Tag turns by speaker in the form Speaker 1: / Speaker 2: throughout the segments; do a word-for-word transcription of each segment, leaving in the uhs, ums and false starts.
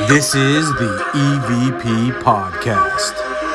Speaker 1: This is the E V P Podcast.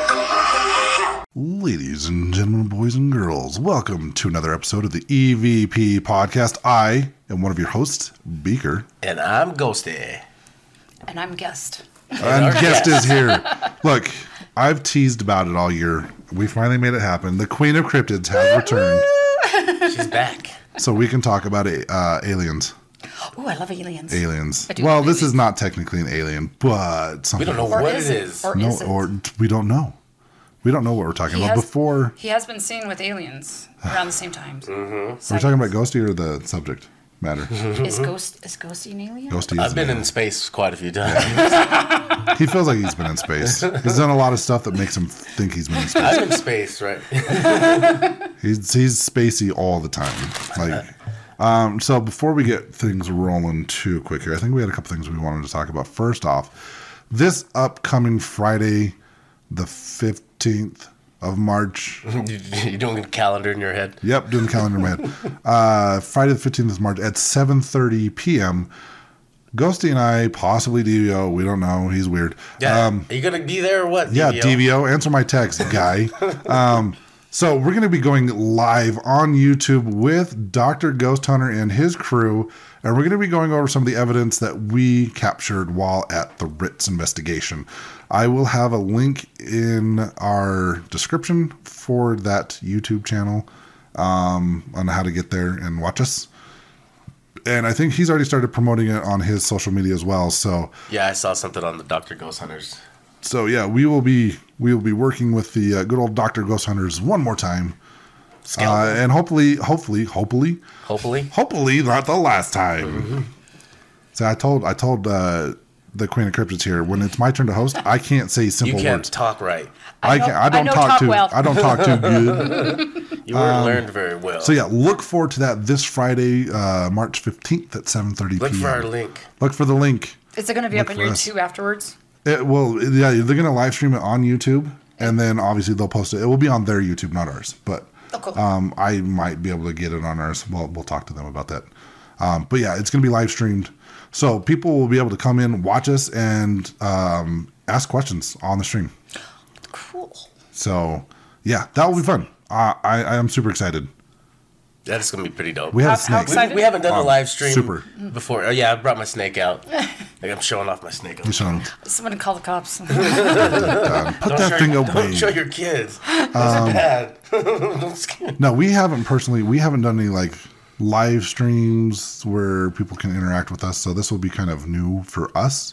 Speaker 2: Ladies and gentlemen, boys and girls, welcome to another episode of the E V P Podcast. I am one of your hosts, Beaker.
Speaker 3: And I'm Ghosty.
Speaker 4: And I'm Guest.
Speaker 2: And Guest is here. Look, I've teased about it all year. We finally made it happen. The Queen of Cryptids has returned.
Speaker 3: She's back.
Speaker 2: So we can talk about uh, aliens.
Speaker 4: Oh, I love aliens.
Speaker 2: Aliens.
Speaker 4: I do
Speaker 2: Well,
Speaker 4: love
Speaker 2: this
Speaker 4: aliens.
Speaker 2: is not technically an alien, but something.
Speaker 3: We don't know
Speaker 4: Or
Speaker 3: what
Speaker 4: is
Speaker 3: it
Speaker 4: it?
Speaker 3: is.
Speaker 4: Or
Speaker 2: No,
Speaker 4: is it?
Speaker 2: or we don't know. We don't know what we're talking
Speaker 4: He
Speaker 2: about.
Speaker 4: has-
Speaker 2: Before,
Speaker 4: He has been seen with aliens around the same time.
Speaker 3: Mm-hmm.
Speaker 2: we're talking about Ghosty or the subject matter?
Speaker 4: Is Ghost is Ghosty an alien?
Speaker 2: Ghosty is
Speaker 3: I've
Speaker 2: an
Speaker 3: been
Speaker 2: alien.
Speaker 3: in space quite a few times.
Speaker 2: He feels like he's been in space. He's done a lot of stuff that makes him think he's been in space.
Speaker 3: I'm in space, right?
Speaker 2: He's he's spacey all the time. Like, um, so before we get things rolling too quick here, I think we had a couple things we wanted to talk about. First off, this upcoming Friday, the fifteenth of March.
Speaker 3: You're doing a calendar in your head.
Speaker 2: Yep, doing the calendar in my head. Uh, Friday the fifteenth of March at seven thirty p.m. Ghosty and I, possibly D V O, we don't know. He's weird.
Speaker 3: Yeah.
Speaker 2: Um,
Speaker 3: Are you going to be there or what?
Speaker 2: Yeah,
Speaker 3: D V O?
Speaker 2: D V O, answer my text, guy. um, so we're going to be going live on YouTube with Doctor Ghost Hunter and his crew, and we're going to be going over some of the evidence that we captured while at the Ritz investigation. I will have a link in our description for that YouTube channel um, on how to get there and watch us. And I think he's already started promoting it on his social media as well. So
Speaker 3: Yeah, I saw something on the Doctor Ghost Hunters.
Speaker 2: So yeah, we will be we will be working with the uh, good old Doctor Ghost Hunters one more time, uh, and hopefully, hopefully, hopefully,
Speaker 3: Hopefully.
Speaker 2: hopefully not the last time.
Speaker 3: Mm-hmm.
Speaker 2: So I told I told uh, the Queen of Cryptids here, when it's my turn to host, I can't say
Speaker 3: You
Speaker 2: simple
Speaker 3: can't
Speaker 2: words.
Speaker 3: talk right.
Speaker 2: I
Speaker 4: I know-
Speaker 2: can't. I
Speaker 4: I
Speaker 2: don't
Speaker 4: know
Speaker 2: talk,
Speaker 4: talk
Speaker 2: too.
Speaker 4: well.
Speaker 2: I don't talk too good.
Speaker 3: You weren't learned very well.
Speaker 2: So yeah, look forward to that this Friday, uh, March fifteenth at seven thirty p.m.
Speaker 3: Look for our link.
Speaker 2: Look for the link.
Speaker 4: Is it going to be
Speaker 2: Look
Speaker 4: up on
Speaker 2: for us.
Speaker 4: YouTube afterwards?
Speaker 2: It, well, yeah, they're going to live stream it on YouTube, and then obviously they'll post it. It will be on their YouTube, not ours. But
Speaker 4: Oh, cool.
Speaker 2: um, I might be able to get it on ours. Well, we'll talk to them about that. Um, but yeah, it's going to be live streamed, so people will be able to come in, watch us, and um, ask questions on the stream.
Speaker 4: Cool.
Speaker 2: So yeah, that will be fun. Uh, I I am super excited.
Speaker 3: That's going to be pretty dope.
Speaker 2: We have
Speaker 4: How- how
Speaker 2: snakes.
Speaker 4: excited-
Speaker 3: We, we haven't done a
Speaker 2: Um,
Speaker 3: live stream
Speaker 2: super.
Speaker 3: before. Oh, yeah, I brought my snake out. Like I'm showing off my snake.
Speaker 2: You should, um,
Speaker 4: Someone call the cops.
Speaker 2: put
Speaker 3: Don't
Speaker 2: that
Speaker 3: show
Speaker 2: thing
Speaker 3: your,
Speaker 2: away.
Speaker 3: Don't show your kids. Those are bad. Don't scare-
Speaker 2: No, we haven't personally. We haven't done any like live streams where people can interact with us. So this will be kind of new for us.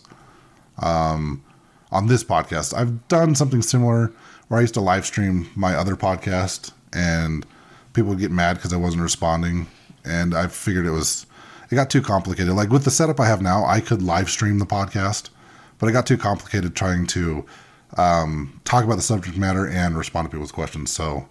Speaker 2: Um, on this podcast, I've done something similar where I used to live stream my other podcast, and people would get mad because I wasn't responding. And I figured it was, it got too complicated. Like with the setup I have now, I could live stream the podcast, but it got too complicated trying to um, talk about the subject matter and respond to people's questions. So.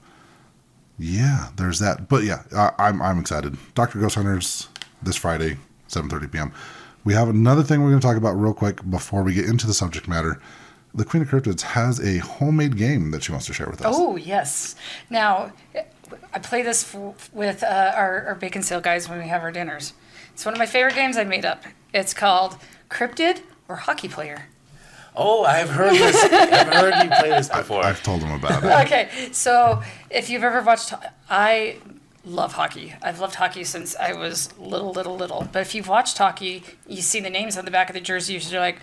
Speaker 2: Yeah, there's that. But yeah, I, I'm I'm excited. Doctor Ghost Hunters this Friday, seven thirty p.m. We have another thing we're going to talk about real quick before we get into the subject matter. The Queen of Cryptids has a homemade game that she wants to share with us.
Speaker 4: Oh, yes. Now, I play this f- with uh, our, our bacon sale guys when we have our dinners. It's one of my favorite games I made up. It's called Cryptid or Hockey Player.
Speaker 3: Oh, I've heard this. I've heard you play this before.
Speaker 2: I've told them about it.
Speaker 4: Okay, so if you've ever watched, I love hockey. I've loved hockey since I was little, little, little. But if you've watched hockey, you see the names on the back of the jerseys. You're like,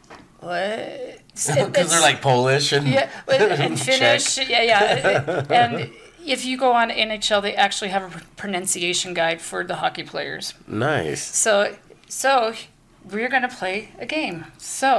Speaker 4: what?
Speaker 3: Because they're like Polish and
Speaker 4: yeah, and
Speaker 3: Czech.
Speaker 4: Finnish. Yeah, yeah. And if you go on N H L, they actually have a pronunciation guide for the hockey players.
Speaker 3: Nice.
Speaker 4: So, so we're gonna play a game. So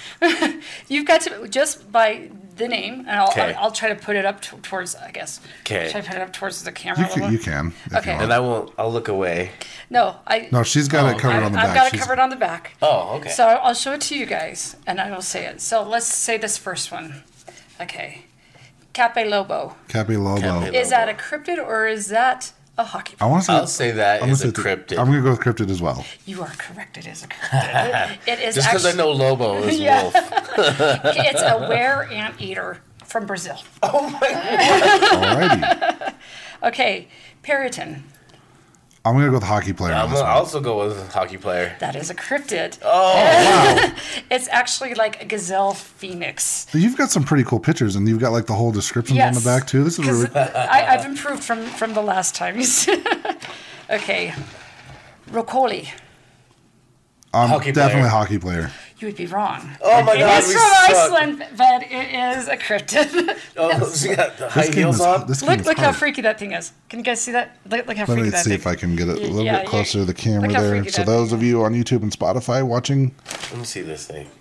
Speaker 4: you've got to just by the name, and I'll
Speaker 3: Okay.
Speaker 4: I'll, I'll try to put it up t- towards I guess.
Speaker 3: Okay.
Speaker 4: Should I put it up towards the camera?
Speaker 2: You
Speaker 4: a little?
Speaker 2: can, you can. If
Speaker 4: Okay.
Speaker 2: You want.
Speaker 3: And I won't. I'll look away.
Speaker 4: No, I.
Speaker 2: No, she's got
Speaker 3: Oh,
Speaker 2: it covered
Speaker 4: I,
Speaker 2: on the
Speaker 4: I've
Speaker 2: back.
Speaker 4: got it
Speaker 2: She's-
Speaker 4: covered on the back.
Speaker 3: Oh, okay.
Speaker 4: So I'll show it to you guys, and I will say it. So let's say this first one. Okay. Cape Lobo.
Speaker 2: Cape Lobo.
Speaker 3: Cape-
Speaker 4: Is that a cryptid or is that a hockey
Speaker 2: I
Speaker 4: player?
Speaker 2: want to say.
Speaker 3: I'll say that
Speaker 2: I'm
Speaker 3: is
Speaker 2: gonna
Speaker 3: a
Speaker 2: say
Speaker 3: cryptid.
Speaker 2: I'm going to go with cryptid as well.
Speaker 4: You are correct. It is a cryptid. It is
Speaker 3: Just because I
Speaker 4: actually,
Speaker 3: know Lobo is
Speaker 4: Yeah.
Speaker 3: wolf.
Speaker 4: it's a were anteater from Brazil.
Speaker 3: Oh my god.
Speaker 2: Alrighty.
Speaker 4: Okay, Periton.
Speaker 2: I'm going to go with hockey player on
Speaker 3: I'm
Speaker 2: this
Speaker 3: gonna
Speaker 2: one.
Speaker 3: also go with hockey player.
Speaker 4: That is a cryptid.
Speaker 3: Oh,
Speaker 2: Wow.
Speaker 4: It's actually like a gazelle phoenix.
Speaker 2: You've got some pretty cool pictures, and you've got like the whole description
Speaker 4: Yes.
Speaker 2: on the back too. This is
Speaker 4: 'Cause
Speaker 2: really
Speaker 4: I, I've improved from, from the last time. Okay. Rokoli.
Speaker 2: I'm
Speaker 3: Hockey
Speaker 2: definitely
Speaker 3: player.
Speaker 2: a hockey player.
Speaker 4: You would be wrong.
Speaker 3: Oh my
Speaker 4: It
Speaker 3: god,
Speaker 4: is
Speaker 3: we
Speaker 4: from
Speaker 3: suck.
Speaker 4: Iceland, but it is a cryptid.
Speaker 3: Oh, so you got the high
Speaker 2: This game
Speaker 3: heels
Speaker 2: is
Speaker 3: on?
Speaker 2: this game
Speaker 4: Look,
Speaker 2: is
Speaker 4: look how
Speaker 2: hard.
Speaker 4: freaky that thing is. Can you guys see that? Look, look how
Speaker 2: Let
Speaker 4: freaky
Speaker 2: me
Speaker 4: that
Speaker 2: see
Speaker 4: thing
Speaker 2: if I can get it a little
Speaker 4: Yeah,
Speaker 2: bit closer
Speaker 4: yeah.
Speaker 2: to the camera
Speaker 4: Look how
Speaker 2: there.
Speaker 4: freaky
Speaker 2: So
Speaker 4: that
Speaker 2: those
Speaker 4: thing
Speaker 2: of you on YouTube and Spotify watching,
Speaker 3: Let me see this thing.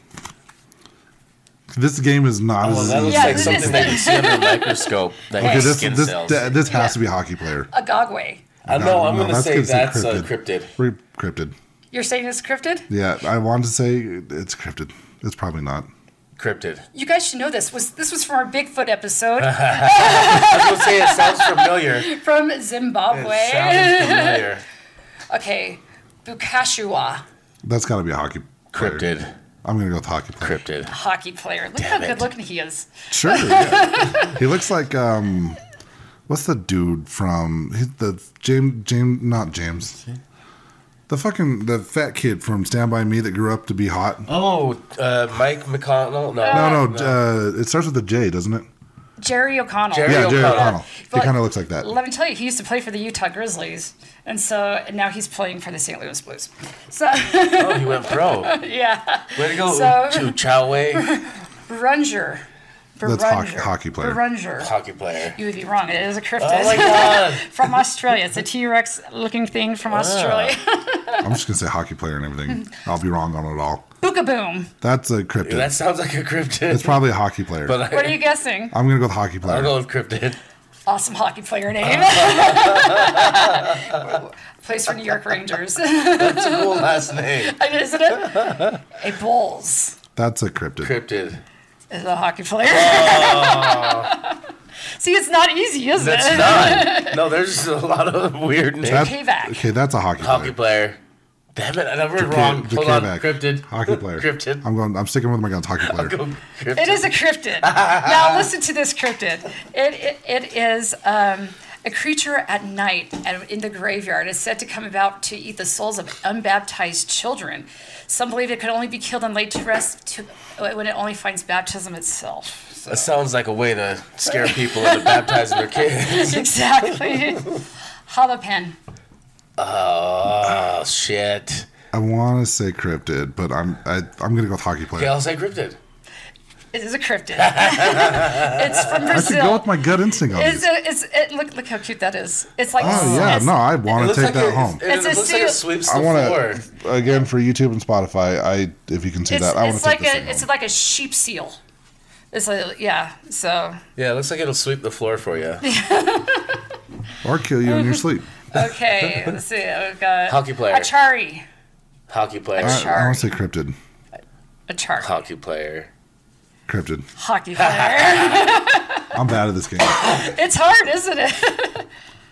Speaker 2: this game is not
Speaker 3: Oh,
Speaker 2: as
Speaker 3: that
Speaker 2: easy.
Speaker 3: looks
Speaker 4: Yeah,
Speaker 3: like
Speaker 4: this
Speaker 3: something
Speaker 4: is-
Speaker 3: that you see under a microscope. That
Speaker 2: Okay,
Speaker 3: has
Speaker 2: this
Speaker 3: skin
Speaker 2: this
Speaker 3: cells.
Speaker 2: th- this has
Speaker 4: Yeah.
Speaker 2: to be a hockey player.
Speaker 4: A gogway.
Speaker 3: I know, I'm
Speaker 2: No,
Speaker 3: going to say
Speaker 2: gonna
Speaker 3: that's a cryptid.
Speaker 2: Re- cryptid.
Speaker 4: You're saying it's cryptid?
Speaker 2: Yeah, I wanted to say it's cryptid. It's probably not.
Speaker 3: Cryptid.
Speaker 4: You guys should know this. Was this was from our Bigfoot episode
Speaker 3: I was going to say it sounds familiar.
Speaker 4: from
Speaker 3: It
Speaker 4: Zimbabwe?
Speaker 3: sounds familiar.
Speaker 4: Okay, Bukashua,
Speaker 2: That's got to be a hockey player.
Speaker 3: Cryptid.
Speaker 2: I'm gonna go with hockey player.
Speaker 3: Cryptid.
Speaker 4: hockey player. Look
Speaker 3: Damn
Speaker 4: how
Speaker 3: it.
Speaker 4: good looking he is.
Speaker 2: Sure. Yeah. He looks like um, what's the dude from he's the James James not James. The fucking the fat kid from Stand By Me that grew up to be hot.
Speaker 3: Oh, uh, Mike McConnell? No.
Speaker 2: No, no, uh, it starts with a J, doesn't it?
Speaker 4: Jerry O'Connell.
Speaker 3: Jerry
Speaker 2: Yeah, Jerry
Speaker 3: O'Connell.
Speaker 2: O'Connell. He
Speaker 4: But
Speaker 2: kind of looks like that.
Speaker 4: Let me tell you, he used to play for the Utah Grizzlies, and so and now he's playing for the Saint Louis Blues. So
Speaker 3: Oh, he went pro.
Speaker 4: yeah,
Speaker 3: Way to go,
Speaker 4: So-
Speaker 3: Chu Chowway.
Speaker 4: Brunger.
Speaker 2: That's hockey- hockey player.
Speaker 4: Brunger.
Speaker 3: Hockey player.
Speaker 4: You would be wrong. It is a cryptid.
Speaker 3: Oh my god.
Speaker 4: From Australia. It's a T-Rex looking thing from Australia.
Speaker 2: I'm just gonna say hockey player and everything. I'll be wrong on it all.
Speaker 4: Bookaboom.
Speaker 2: That's a cryptid.
Speaker 3: That sounds like a cryptid.
Speaker 2: It's probably a hockey player.
Speaker 3: But I,
Speaker 4: What are you guessing?
Speaker 2: I'm gonna go with hockey player.
Speaker 3: I'll go with cryptid.
Speaker 4: Awesome hockey player name. Plays for New York Rangers.
Speaker 3: That's a cool last name.
Speaker 4: Isn't it? A Bulls
Speaker 2: That's a cryptid.
Speaker 3: Cryptid.
Speaker 4: is a hockey player. See, it's not easy, is
Speaker 3: That's
Speaker 4: it?
Speaker 3: not. No, there's a lot of weird names.
Speaker 2: That-
Speaker 4: K-Vac.
Speaker 2: okay, that's a hocky,
Speaker 3: Hockey
Speaker 2: player.
Speaker 3: player. Damn it, I never heard wrong.
Speaker 2: J-
Speaker 3: Hold on,
Speaker 2: J-K-Vac.
Speaker 3: cryptid.
Speaker 2: Hockey player.
Speaker 3: Cryptid.
Speaker 2: I'm going. I'm sticking with my guns. Hockey player.
Speaker 3: Go cryptid.
Speaker 4: It is a cryptid. Now listen to this cryptid. It it, it is um, a creature at night and in the graveyard. It's said to come about to eat the souls of unbaptized children. Some believe it could only be killed and laid to rest to, when it only finds baptism itself.
Speaker 3: That sounds like a way to scare people into baptizing their kids.
Speaker 4: Exactly. Holopen.
Speaker 3: Oh shit.
Speaker 2: I want to say cryptid, but I'm I, I'm gonna go with hockey player.
Speaker 3: Okay, I'll say cryptid.
Speaker 4: It is a cryptid. It's from
Speaker 2: I should go
Speaker 4: Brazil.
Speaker 2: with my gut instinct on
Speaker 4: It's,
Speaker 2: this.
Speaker 4: a, it's it, look look how cute that is. It's like
Speaker 2: Oh yeah,
Speaker 4: it's-
Speaker 2: no, I want to take that
Speaker 3: it,
Speaker 2: home.
Speaker 3: It,
Speaker 4: It's
Speaker 3: it
Speaker 4: a
Speaker 3: looks like
Speaker 4: seal-
Speaker 3: it sweeps the
Speaker 2: I want
Speaker 3: floor.
Speaker 2: to again for YouTube and Spotify. I if you can see
Speaker 4: It's,
Speaker 2: that, I want
Speaker 4: it's
Speaker 2: to take
Speaker 4: like
Speaker 2: this
Speaker 4: a
Speaker 2: thing
Speaker 4: it's
Speaker 2: home.
Speaker 4: like a sheep seal. It's like yeah. So
Speaker 3: Yeah, it looks like it'll sweep the floor for you.
Speaker 2: or kill you in your sleep.
Speaker 4: okay, let's see. We've got
Speaker 3: Hockey player.
Speaker 4: Achari.
Speaker 3: Hockey player.
Speaker 2: I, I want to say
Speaker 4: Sorry.
Speaker 2: cryptid.
Speaker 4: Achari.
Speaker 3: Hockey player.
Speaker 2: Cryptid.
Speaker 4: Hockey player.
Speaker 2: I'm bad at this game.
Speaker 4: It's hard, isn't it?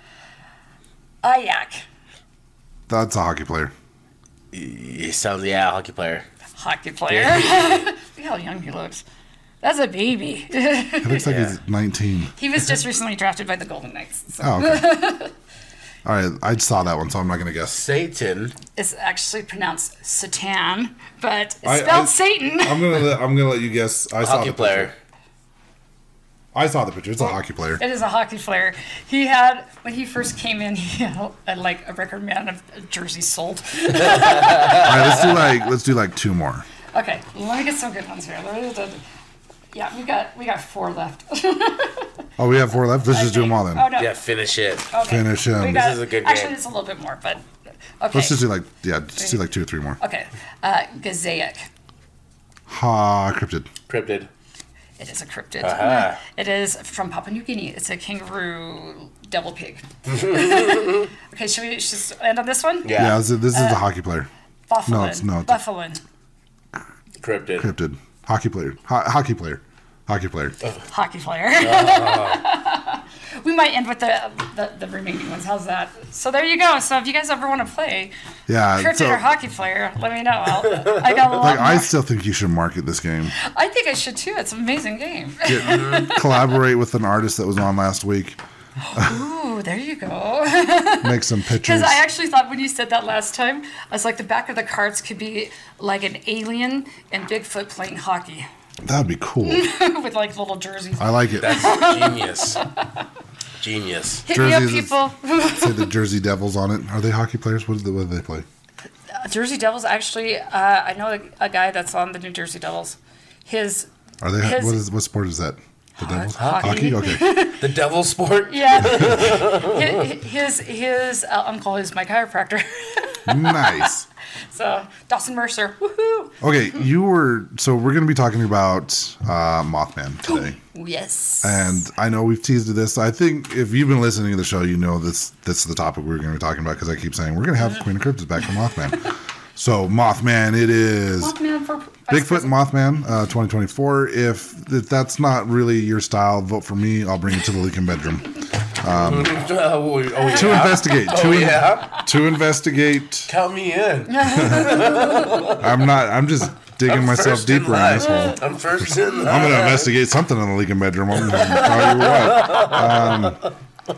Speaker 4: Ayak.
Speaker 2: That's a hockey player.
Speaker 3: He sounds yeah, hockey player.
Speaker 4: Hockey player. Look how young he looks. That's a baby.
Speaker 2: It looks like
Speaker 3: Yeah.
Speaker 2: he's nineteen.
Speaker 4: He was just recently drafted by the Golden Knights. So.
Speaker 2: Oh, okay. All right, I saw that one, so I'm not gonna guess.
Speaker 3: Satan.
Speaker 4: It's actually pronounced Satan, but it's
Speaker 2: I-
Speaker 4: spelled
Speaker 2: I-
Speaker 4: Satan.
Speaker 2: I'm gonna let, I'm gonna let you guess. I saw
Speaker 3: Hockey
Speaker 2: the
Speaker 3: player.
Speaker 2: picture. I saw the picture. It's a hockey player.
Speaker 4: It is a hockey player. He had when he first came in, he had a, like a record man of jerseys sold.
Speaker 2: All right, let's do like let's do like two more.
Speaker 4: Okay, let me get some good ones here. Yeah, we got we got four left.
Speaker 2: Oh, we have four left. Let's just do them all then.
Speaker 4: Oh no.
Speaker 3: Yeah, finish it.
Speaker 4: Okay.
Speaker 2: Finish him.
Speaker 4: We
Speaker 2: This
Speaker 4: got-
Speaker 3: is a good
Speaker 4: Actually,
Speaker 3: game.
Speaker 4: it's a little bit more, but okay.
Speaker 2: Let's just do like yeah, just do like two or three more.
Speaker 4: Okay, uh, Gazaic.
Speaker 2: Ha, cryptid.
Speaker 3: Cryptid.
Speaker 4: It is a cryptid.
Speaker 3: Aha.
Speaker 4: It is from Papua New Guinea. It's a kangaroo devil pig. Okay, should we just end on this one?
Speaker 3: Yeah.
Speaker 2: Yeah, this is, this is the hockey player.
Speaker 4: Buffalin.
Speaker 2: No, it's- no, it's-
Speaker 4: Buffalin.
Speaker 3: Cryptid.
Speaker 2: Cryptid. Hockey player. Ho- hockey player. Hockey player.
Speaker 4: Hockey player. We might end with the, the the remaining ones. How's that? So there you go. So if you guys ever want to play
Speaker 2: Yeah.
Speaker 4: cryptid
Speaker 2: so,
Speaker 4: or hockey player, let me know. I'll, I got a lot
Speaker 2: like
Speaker 4: more.
Speaker 2: I still think you should market this game.
Speaker 4: I think I should too. It's an amazing game.
Speaker 2: Get, collaborate with an artist that was on last week.
Speaker 4: Ooh, there you go.
Speaker 2: Make some pictures.
Speaker 4: Because I actually thought when you said that last time, I was like, the back of the carts could be like an alien and Bigfoot playing hockey
Speaker 2: That'd be cool.
Speaker 4: with like little jerseys.
Speaker 2: I like it.
Speaker 3: That's genius. Genius.
Speaker 4: Hit me up,
Speaker 2: Jerseys is-
Speaker 4: people.
Speaker 2: Say the Jersey Devils on it. Are they hockey players? What do they, what do they play?
Speaker 4: Jersey Devils, actually, uh, I know a, a guy that's on the New Jersey Devils. His,
Speaker 2: Are they?
Speaker 4: His-
Speaker 2: what is? What sport is that? The Devils?
Speaker 4: hockey.
Speaker 2: Okay.
Speaker 3: The devil sport?
Speaker 4: yeah, his, his, his uh, uncle is my chiropractor.
Speaker 2: Nice.
Speaker 4: So, Dawson Mercer, woohoo.
Speaker 2: Okay, you were. So we're going to be talking about uh, Mothman today.
Speaker 4: Yes.
Speaker 2: And I know we've teased this. I think if you've been listening to the show, you know this. This is the topic we're going to be talking about because I keep saying we're going to have Queen of Cryptids back from Mothman. So Mothman, it is
Speaker 4: Mothman for
Speaker 2: Bigfoot and Mothman, uh, twenty twenty-four. If, if that's not really your style, vote for me. I'll bring you to the leaking bedroom
Speaker 3: Oh, oh, yeah.
Speaker 2: to investigate.
Speaker 3: Oh,
Speaker 2: to, in-
Speaker 3: yeah?
Speaker 2: to investigate.
Speaker 3: Count me in.
Speaker 2: I'm not. I'm just digging
Speaker 3: I'm
Speaker 2: myself
Speaker 3: first in
Speaker 2: deeper in
Speaker 3: line.
Speaker 2: this hole.
Speaker 3: I'm first in line.
Speaker 2: I'm going to investigate something in the leaking bedroom. I'm going to tell you what.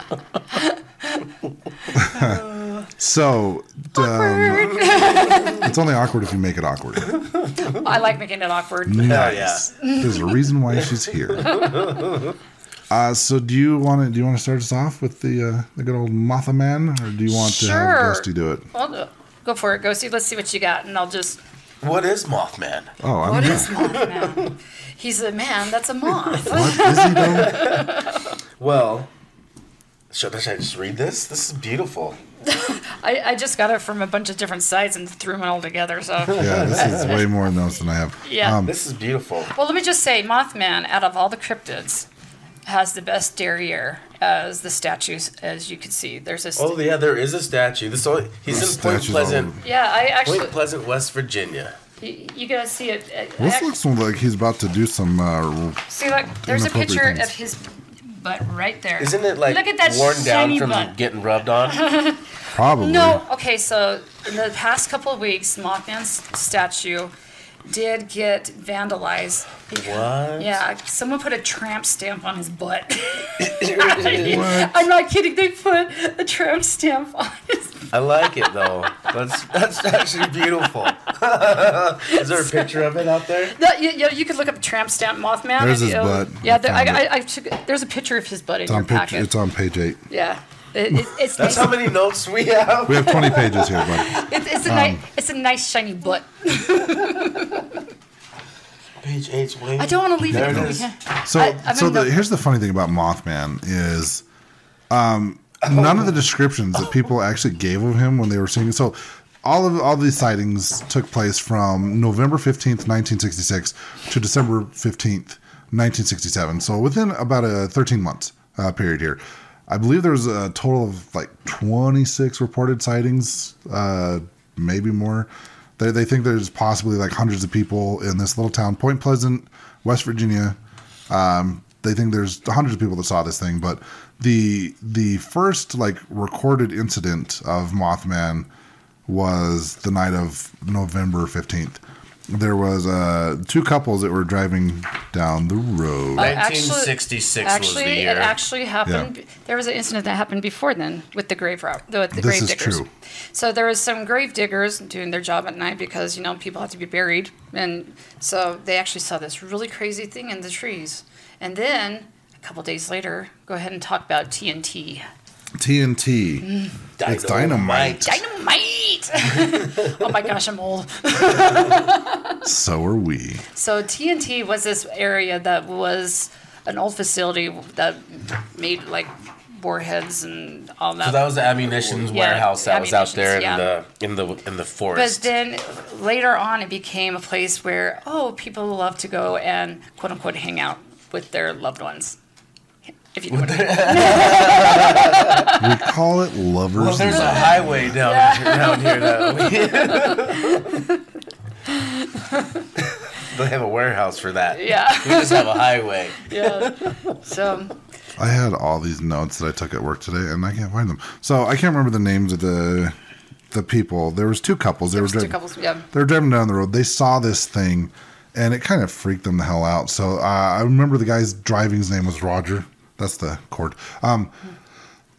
Speaker 2: Um, so, um, it's only awkward if you make it awkward.
Speaker 4: I like making it awkward.
Speaker 2: Nice. There's a reason why she's here. Uh, so, do you want to do you want to start us off with the uh, the good old Motha Man, or do you want to have
Speaker 4: Sure.
Speaker 2: Ghosty do it?
Speaker 4: Well, uh, go for it, Ghosty. Let's see what you got, and I'll just.
Speaker 3: What is Mothman?
Speaker 2: Oh, I'm
Speaker 4: What
Speaker 2: here.
Speaker 4: is Mothman? He's a man that's a moth.
Speaker 2: What is he though?
Speaker 3: Well, should I just read this? This is beautiful.
Speaker 4: I, I just got it from a bunch of different sites and threw them all together. So,
Speaker 2: Yeah, this is way more notes than I have.
Speaker 4: Yeah.
Speaker 2: Um,
Speaker 3: This is beautiful.
Speaker 4: well, let me just say, Mothman, out of all the cryptids, has the best derriere as the statues, as you can see. There's a. St-
Speaker 3: Oh yeah, there is a statue. This all, he's
Speaker 2: There's
Speaker 3: in Point
Speaker 2: statues all
Speaker 3: Pleasant,
Speaker 2: over.
Speaker 4: yeah, I actually.
Speaker 3: Point Pleasant, West Virginia.
Speaker 4: You, you gotta see it. I- I
Speaker 2: This
Speaker 4: act-
Speaker 2: looks like he's about to do some. Uh,
Speaker 4: see, look, there's a
Speaker 2: inappropriate
Speaker 4: picture
Speaker 2: things.
Speaker 4: of his butt right there.
Speaker 3: Isn't it like
Speaker 4: Look at that
Speaker 3: worn down
Speaker 4: shiny
Speaker 3: from
Speaker 4: butt.
Speaker 3: getting rubbed on?
Speaker 2: probably.
Speaker 4: No, okay, so in the past couple of weeks, Mothman's statue did get vandalized.
Speaker 3: What?
Speaker 4: Yeah, someone put a tramp stamp on his butt. I'm not kidding. They put a tramp stamp on his.
Speaker 3: I like it though. That's that's actually beautiful. Is there a picture of it out there?
Speaker 4: No, you, you, you could look up tramp stamp Mothman.
Speaker 2: There's
Speaker 4: and
Speaker 2: his
Speaker 4: it'll-
Speaker 2: butt.
Speaker 4: Yeah,
Speaker 2: I
Speaker 4: there, I,
Speaker 2: found
Speaker 4: I,
Speaker 2: it.
Speaker 4: I took. There's a picture of his butt in
Speaker 2: It's
Speaker 4: your
Speaker 2: on page.
Speaker 4: packet.
Speaker 2: It's on page eight.
Speaker 4: Yeah, it, it, it's
Speaker 3: That's
Speaker 4: nice.
Speaker 3: how many notes we have.
Speaker 2: We have twenty pages here, buddy.
Speaker 4: It, it's a nice. It's a nice shiny butt.
Speaker 3: Page eight's way.
Speaker 4: I don't want to leave
Speaker 3: There
Speaker 4: it.
Speaker 3: it is.
Speaker 4: Yeah.
Speaker 2: So,
Speaker 4: I- I'm
Speaker 2: so
Speaker 4: in
Speaker 2: the,
Speaker 4: the-
Speaker 2: here's the funny thing about Mothman is, um, none of the descriptions that people actually gave of him when they were seeing it. So, all of all these sightings took place from November fifteenth, nineteen sixty-six, to December fifteenth, nineteen sixty-seven. So, within about a thirteen months uh, period here. I believe there was a total of like twenty-six reported sightings, uh, maybe more. They, they think there's possibly like hundreds of people in this little town, Point Pleasant, West Virginia. Um, they think there's hundreds of people that saw this thing, but the the first like recorded incident of Mothman was the night of November fifteenth. There was uh, two couples that were driving down the road.
Speaker 4: Uh,
Speaker 3: nineteen sixty-six was
Speaker 4: Actually,
Speaker 3: the year.
Speaker 4: it actually happened. There was an incident that happened before then with the grave route, the, the
Speaker 2: This
Speaker 4: grave
Speaker 2: is
Speaker 4: diggers.
Speaker 2: true.
Speaker 4: So there was some grave diggers doing their job at night because you know people have to be buried, and so they actually saw this really crazy thing in the trees. And then a couple days later, go ahead and talk about T N T.
Speaker 2: T N T. It's dynamite.
Speaker 4: Dynamite! Oh my gosh, I'm old.
Speaker 2: So are we.
Speaker 4: So T N T was this area that was an old facility that made like warheads and all that.
Speaker 3: So that was the ammunition's
Speaker 4: Yeah,
Speaker 3: warehouse that was out there in
Speaker 4: ammunitions,
Speaker 3: the in the in the
Speaker 4: But
Speaker 3: forest.
Speaker 4: then later on, it became a place where, oh, people love to go and quote unquote hang out with their loved ones. If you know what I mean.
Speaker 2: We call it lovers.
Speaker 3: well, there's a
Speaker 2: Lane.
Speaker 3: highway down down here that we. They have a warehouse for that.
Speaker 4: Yeah.
Speaker 3: We just have a highway.
Speaker 4: Yeah. So,
Speaker 2: I had all these notes that I took at work today, and I can't find them. So I can't remember the names of the the people. There was two couples. They
Speaker 4: there
Speaker 2: were
Speaker 4: was two
Speaker 2: driving.
Speaker 4: couples. Yeah.
Speaker 2: They were driving down the road. They saw this thing, and it kind of freaked them the hell out. So uh, I remember the guy's driving's name was Roger. That's the chord. Um,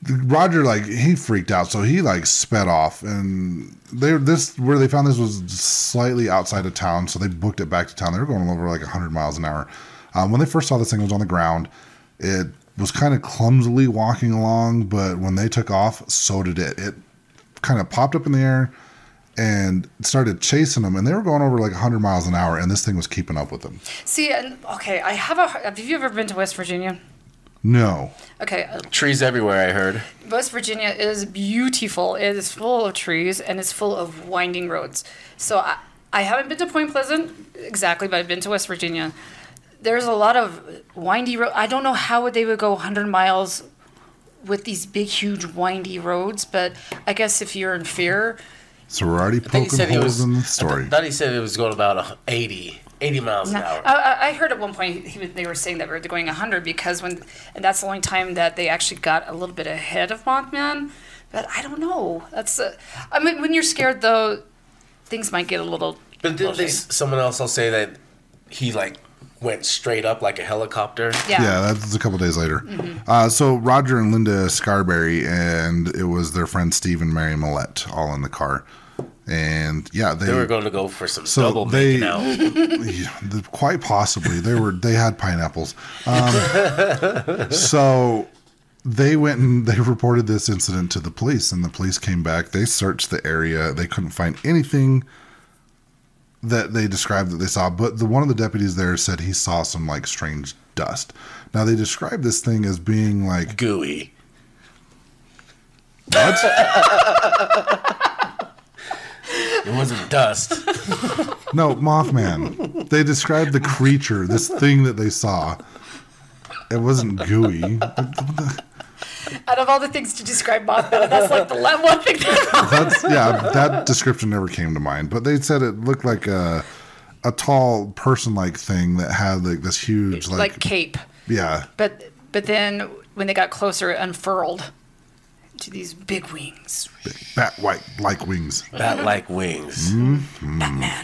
Speaker 2: Roger, like, he freaked out, so he like sped off, and they this where they found this was slightly outside of town, so they booked it back to town. They were going over like one hundred miles an hour. Um, when they first saw this thing, it was on the ground. It was kind of clumsily walking along, but when they took off, so did it. It kind of popped up in the air and started chasing them, and they were going over like one hundred miles an hour, and this thing was keeping up with them.
Speaker 4: See, and okay, I have a. Have you ever been to West Virginia?
Speaker 2: No.
Speaker 4: Okay, uh,
Speaker 3: Trees everywhere, I heard.
Speaker 4: West Virginia is beautiful. It is full of trees and it's full of winding roads. So I, I haven't been to Point Pleasant exactly, but I've been to West Virginia. There's a lot of windy road. I don't know how they would go one hundred miles with these big, huge, windy roads, but I guess if you're in fear.
Speaker 2: So we're already
Speaker 3: I think he
Speaker 2: poking
Speaker 3: said he
Speaker 2: holes
Speaker 3: was.
Speaker 2: in the
Speaker 3: I
Speaker 2: story.
Speaker 3: thought he said it was going about eighty, eighty miles an
Speaker 4: No,
Speaker 3: hour.
Speaker 4: I, I heard at one point he, was- they were saying that we were going one hundred because when, and that's the only time that they actually got a little bit ahead of Mothman. But I don't know. That's, uh, I mean, when you're scared though, things might get a little.
Speaker 3: But didn't they, someone else will say that he like went straight up like a helicopter?
Speaker 4: Yeah.
Speaker 2: Yeah, that's a couple days later. Uh, so Roger and Linda Scarberry, and it was their friend Steve and Mary Millette all in the car. And yeah, they,
Speaker 3: They were going to go for some
Speaker 2: so
Speaker 3: double
Speaker 2: they
Speaker 3: making out.
Speaker 2: yeah, the- quite possibly they were they had pineapples. Um, so they went and they reported this incident to the police, and the police came back. They searched the area. They couldn't find anything that they described that they saw, but the one of the deputies there said he saw some like strange dust. Now they described this thing as being like
Speaker 3: Gooey.
Speaker 2: what?
Speaker 3: It wasn't dust.
Speaker 2: No, Mothman. They described the creature, this thing that they saw. It wasn't gooey.
Speaker 4: Out of all the things to describe Mothman, that's like the le- one thing that.
Speaker 2: That's yeah. That description never came to mind. But they said it looked like a a tall person-like thing that had like this huge like,
Speaker 4: like cape.
Speaker 2: yeah.
Speaker 4: But but then when they got closer, it unfurled to these big wings.
Speaker 2: Bat white like wings.
Speaker 3: Bat like wings.
Speaker 4: Batman.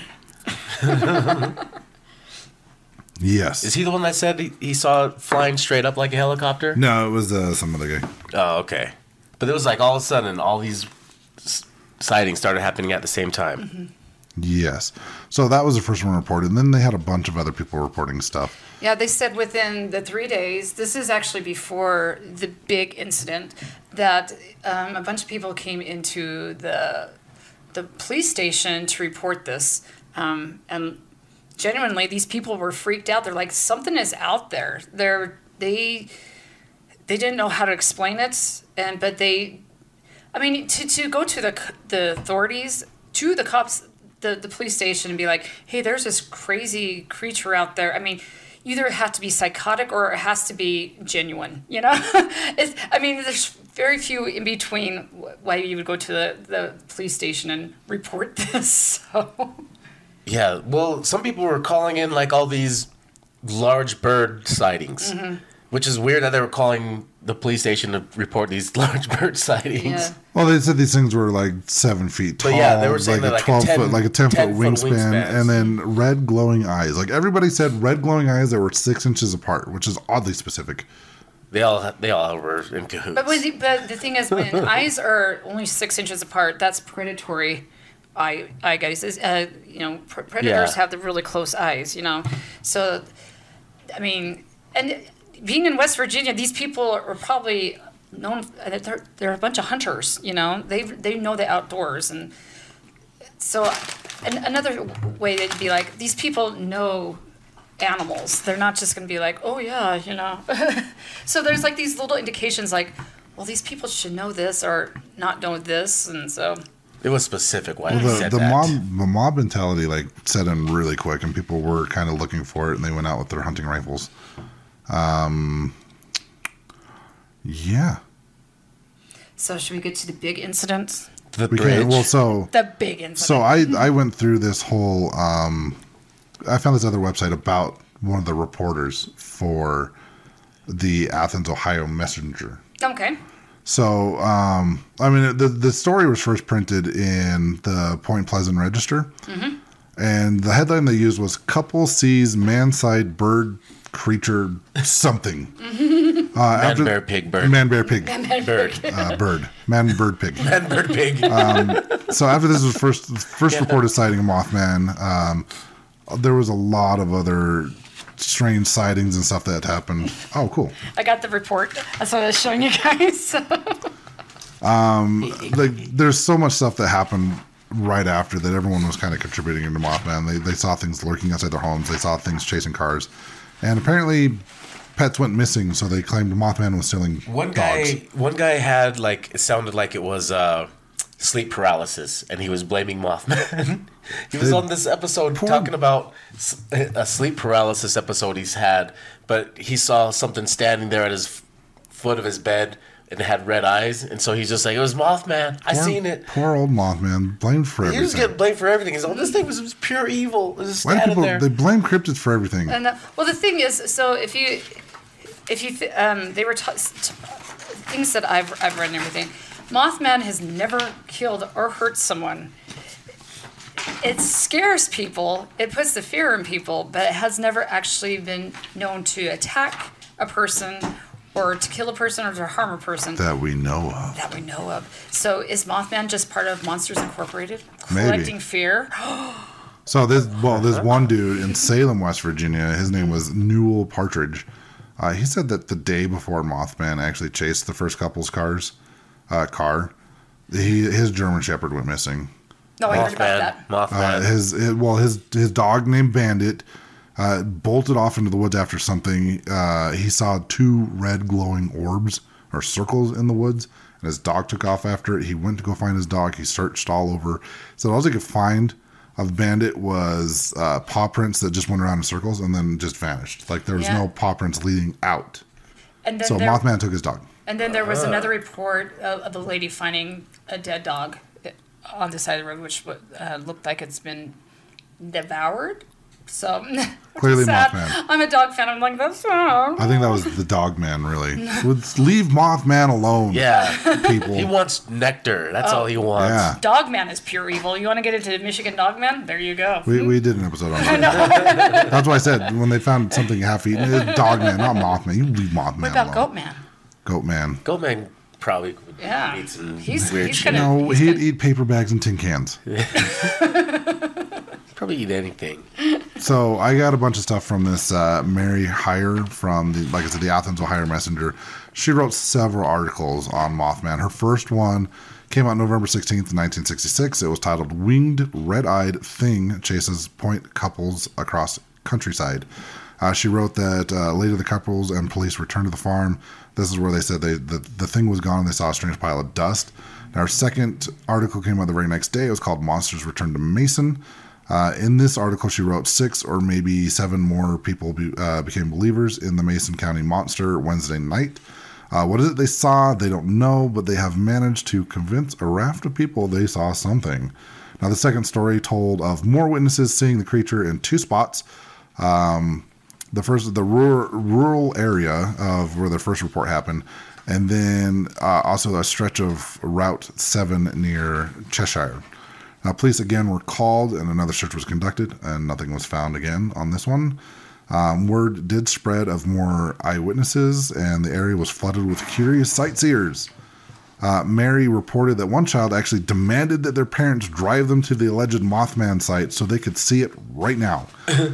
Speaker 2: Yes.
Speaker 3: Is he the one that said he, he saw it flying straight up like a helicopter?
Speaker 2: No, it was uh, some other guy.
Speaker 3: Oh, okay. But it was like all of a sudden, all these s- sightings started happening at the same time.
Speaker 4: Mm-hmm.
Speaker 2: Yes. So that was the first one reported. And then they had a bunch of other people reporting stuff.
Speaker 4: Yeah, they said within the three days, this is actually before the big incident, that um, a bunch of people came into the the police station to report this. Um, and genuinely, these people were freaked out. They're like, something is out there. They're, they they didn't know how to explain it. And but they, I mean, to, to go to the the authorities, to the cops, the, the police station and be like, hey, there's this crazy creature out there. I mean, either it has to be psychotic or it has to be genuine, you know? it's, I mean, there's very few in between why you would go to the, the police station and report this. So.
Speaker 3: Yeah, well, some people were calling in like all these large bird sightings,
Speaker 4: Mm-hmm.
Speaker 3: which is weird that they were calling the police station to report these large bird sightings.
Speaker 4: Yeah.
Speaker 2: Well, they said these things were like seven feet tall.
Speaker 3: But yeah, they were saying
Speaker 2: like
Speaker 3: that
Speaker 2: a
Speaker 3: like a
Speaker 2: twelve
Speaker 3: ten
Speaker 2: foot, like a ten foot
Speaker 3: ten foot
Speaker 2: wingspan,
Speaker 3: wingspans.
Speaker 2: and then red glowing eyes. Like everybody said, red glowing eyes that were six inches apart, which is oddly specific.
Speaker 3: They all they all were in cahoots.
Speaker 4: But, when the, but the thing is, when eyes are only six inches apart, that's predatory eye, eye guys. Is, Uh, you know, pr- predators
Speaker 3: Yeah.
Speaker 4: have the really close eyes, you know. So, I mean, and being in West Virginia, these people are probably known, they're, they're a bunch of hunters, you know. They they know the outdoors. And so and another way they'd be like, these people know animals. They're not just going to be like, oh, yeah, you know. So there's like these little indications like, well, these people should know this or not know this. And so,
Speaker 3: it was specific why
Speaker 2: Well,
Speaker 3: they
Speaker 2: the
Speaker 3: said
Speaker 2: the
Speaker 3: that.
Speaker 2: mob the mob mentality like set in really quick, and people were kind of looking for it, and they went out with their hunting rifles. Um, yeah,
Speaker 4: so should we get to the big incident?
Speaker 3: the
Speaker 2: we
Speaker 3: bridge.
Speaker 2: can. Well, so
Speaker 4: The big incident.
Speaker 2: so I I went through this whole. Um, I found this other website about one of the reporters for the Athens, Ohio Messenger.
Speaker 4: Okay.
Speaker 2: So, um, I mean, the the story was first printed in the Point Pleasant Register, and the headline they used was "Couple sees man-sized bird creature something." Uh,
Speaker 3: Man,
Speaker 2: after-
Speaker 3: bear, pig, bird.
Speaker 2: Man, bear, pig,
Speaker 3: Bird.
Speaker 2: uh, bird, man, bird, pig.
Speaker 3: Man, bird, pig.
Speaker 2: So after this was first first reported sighting of Mothman, um, there was a lot of other strange sightings and stuff that happened. Oh, cool.
Speaker 4: I got the report. That's what I was showing you guys.
Speaker 2: Like, there's so much stuff that happened right after that everyone was kind of contributing into Mothman. They, they saw things lurking outside their homes. They saw things chasing cars. And apparently pets went missing, so they claimed Mothman was stealing
Speaker 3: One
Speaker 2: dogs.
Speaker 3: guy, one guy had like it sounded like it was uh, sleep paralysis, and he was blaming Mothman. He was
Speaker 2: They-
Speaker 3: on this episode talking about s- a sleep paralysis episode he's had, but he saw something standing there at his f- foot of his bed and it had red eyes, and so he's just like, "It was Mothman. I
Speaker 2: Poor-
Speaker 3: seen it."
Speaker 2: Poor old Mothman, blamed for
Speaker 3: He
Speaker 2: everything.
Speaker 3: was getting blamed for everything. He's like, "This thing was, was pure evil. It was just
Speaker 2: Why do
Speaker 3: standing
Speaker 2: people
Speaker 3: there."
Speaker 2: they blame cryptids for everything?
Speaker 4: And uh, well, the thing is, so if you, if you, th- um, they were t- t- things that I've I've read and everything. Mothman has never killed or hurt someone. It scares people. It puts the fear in people, but it has never actually been known to attack a person or to kill a person or to harm a person
Speaker 2: That we know of.
Speaker 4: that we know of. So is Mothman just part of Monsters Incorporated,
Speaker 2: Maybe.
Speaker 4: collecting fear?
Speaker 2: So this, well, this one dude in Salem, West Virginia, his name was Newell Partridge. Uh, he said that the day before Mothman actually chased the first couple's cars, uh, car, he his German Shepherd went missing.
Speaker 4: No, I heard about
Speaker 3: Mothman,
Speaker 4: that.
Speaker 3: Mothman.
Speaker 2: Uh, his, his well, his his dog named Bandit uh, bolted off into the woods after something. Uh, he saw two red glowing orbs or circles in the woods, and his dog took off after it. He went to go find his dog. He searched all over. So all he could find of Bandit was uh, paw prints that just went around in circles and then just vanished. Like there was
Speaker 4: Yeah.
Speaker 2: no paw prints leading out.
Speaker 4: And then
Speaker 2: So
Speaker 4: there,
Speaker 2: Mothman took his dog.
Speaker 4: And then there was another report of, of a lady finding a dead dog on the side of the road, which uh, looked like it's been devoured. So
Speaker 2: Clearly
Speaker 4: sad.
Speaker 2: Mothman.
Speaker 4: I'm a dog fan. I'm like, that's sad.
Speaker 2: I think that was the dog man, really. Would leave Mothman alone.
Speaker 3: yeah,
Speaker 2: People.
Speaker 3: he wants nectar. That's
Speaker 4: Oh.
Speaker 3: all he wants.
Speaker 2: Yeah.
Speaker 4: Dogman is pure evil. You want to get into Michigan Dogman? There you go.
Speaker 2: We, we did an episode on that. That's why I said when they found something half eaten, it's Dogman, not Mothman. You leave Mothman
Speaker 4: What about
Speaker 2: alone.
Speaker 4: Goatman?
Speaker 2: Goatman.
Speaker 3: Goldman probably would
Speaker 4: Yeah.
Speaker 3: eat some
Speaker 4: He's-
Speaker 3: weird
Speaker 4: he's
Speaker 3: shit.
Speaker 4: gonna-
Speaker 2: No,
Speaker 4: he's
Speaker 2: he'd
Speaker 4: good.
Speaker 2: eat paper bags and tin cans.
Speaker 3: Probably eat anything.
Speaker 2: So I got a bunch of stuff from this uh, Mary Heyer from the, like I said, the Athens, Ohio Messenger. She wrote several articles on Mothman. Her first one came out November sixteenth, nineteen sixty-six. It was titled "Winged Red-Eyed Thing Chases Point Couples Across Countryside." Uh, she wrote that uh, later the couples and police returned to the farm. This is where they said they the, the thing was gone and they saw a strange pile of dust. Now, our second article came out the very next day. It was called "Monsters Return to Mason." Uh, in this article, she wrote six or maybe seven more people be, uh, became believers in the Mason County monster Wednesday night. Uh, what is it they saw? They don't know, but they have managed to convince a raft of people they saw something. Now, the second story told of more witnesses seeing the creature in two spots. Um, the first, the rural, rural area of where the first report happened, and then uh, also a stretch of Route seven near Cheshire. Now, police again were called, and another search was conducted, and nothing was found again on this one. Um, word did spread of more eyewitnesses, and the area was flooded with curious sightseers. Uh, Mary reported that one child actually demanded that their parents drive them to the alleged Mothman site so they could see it right now.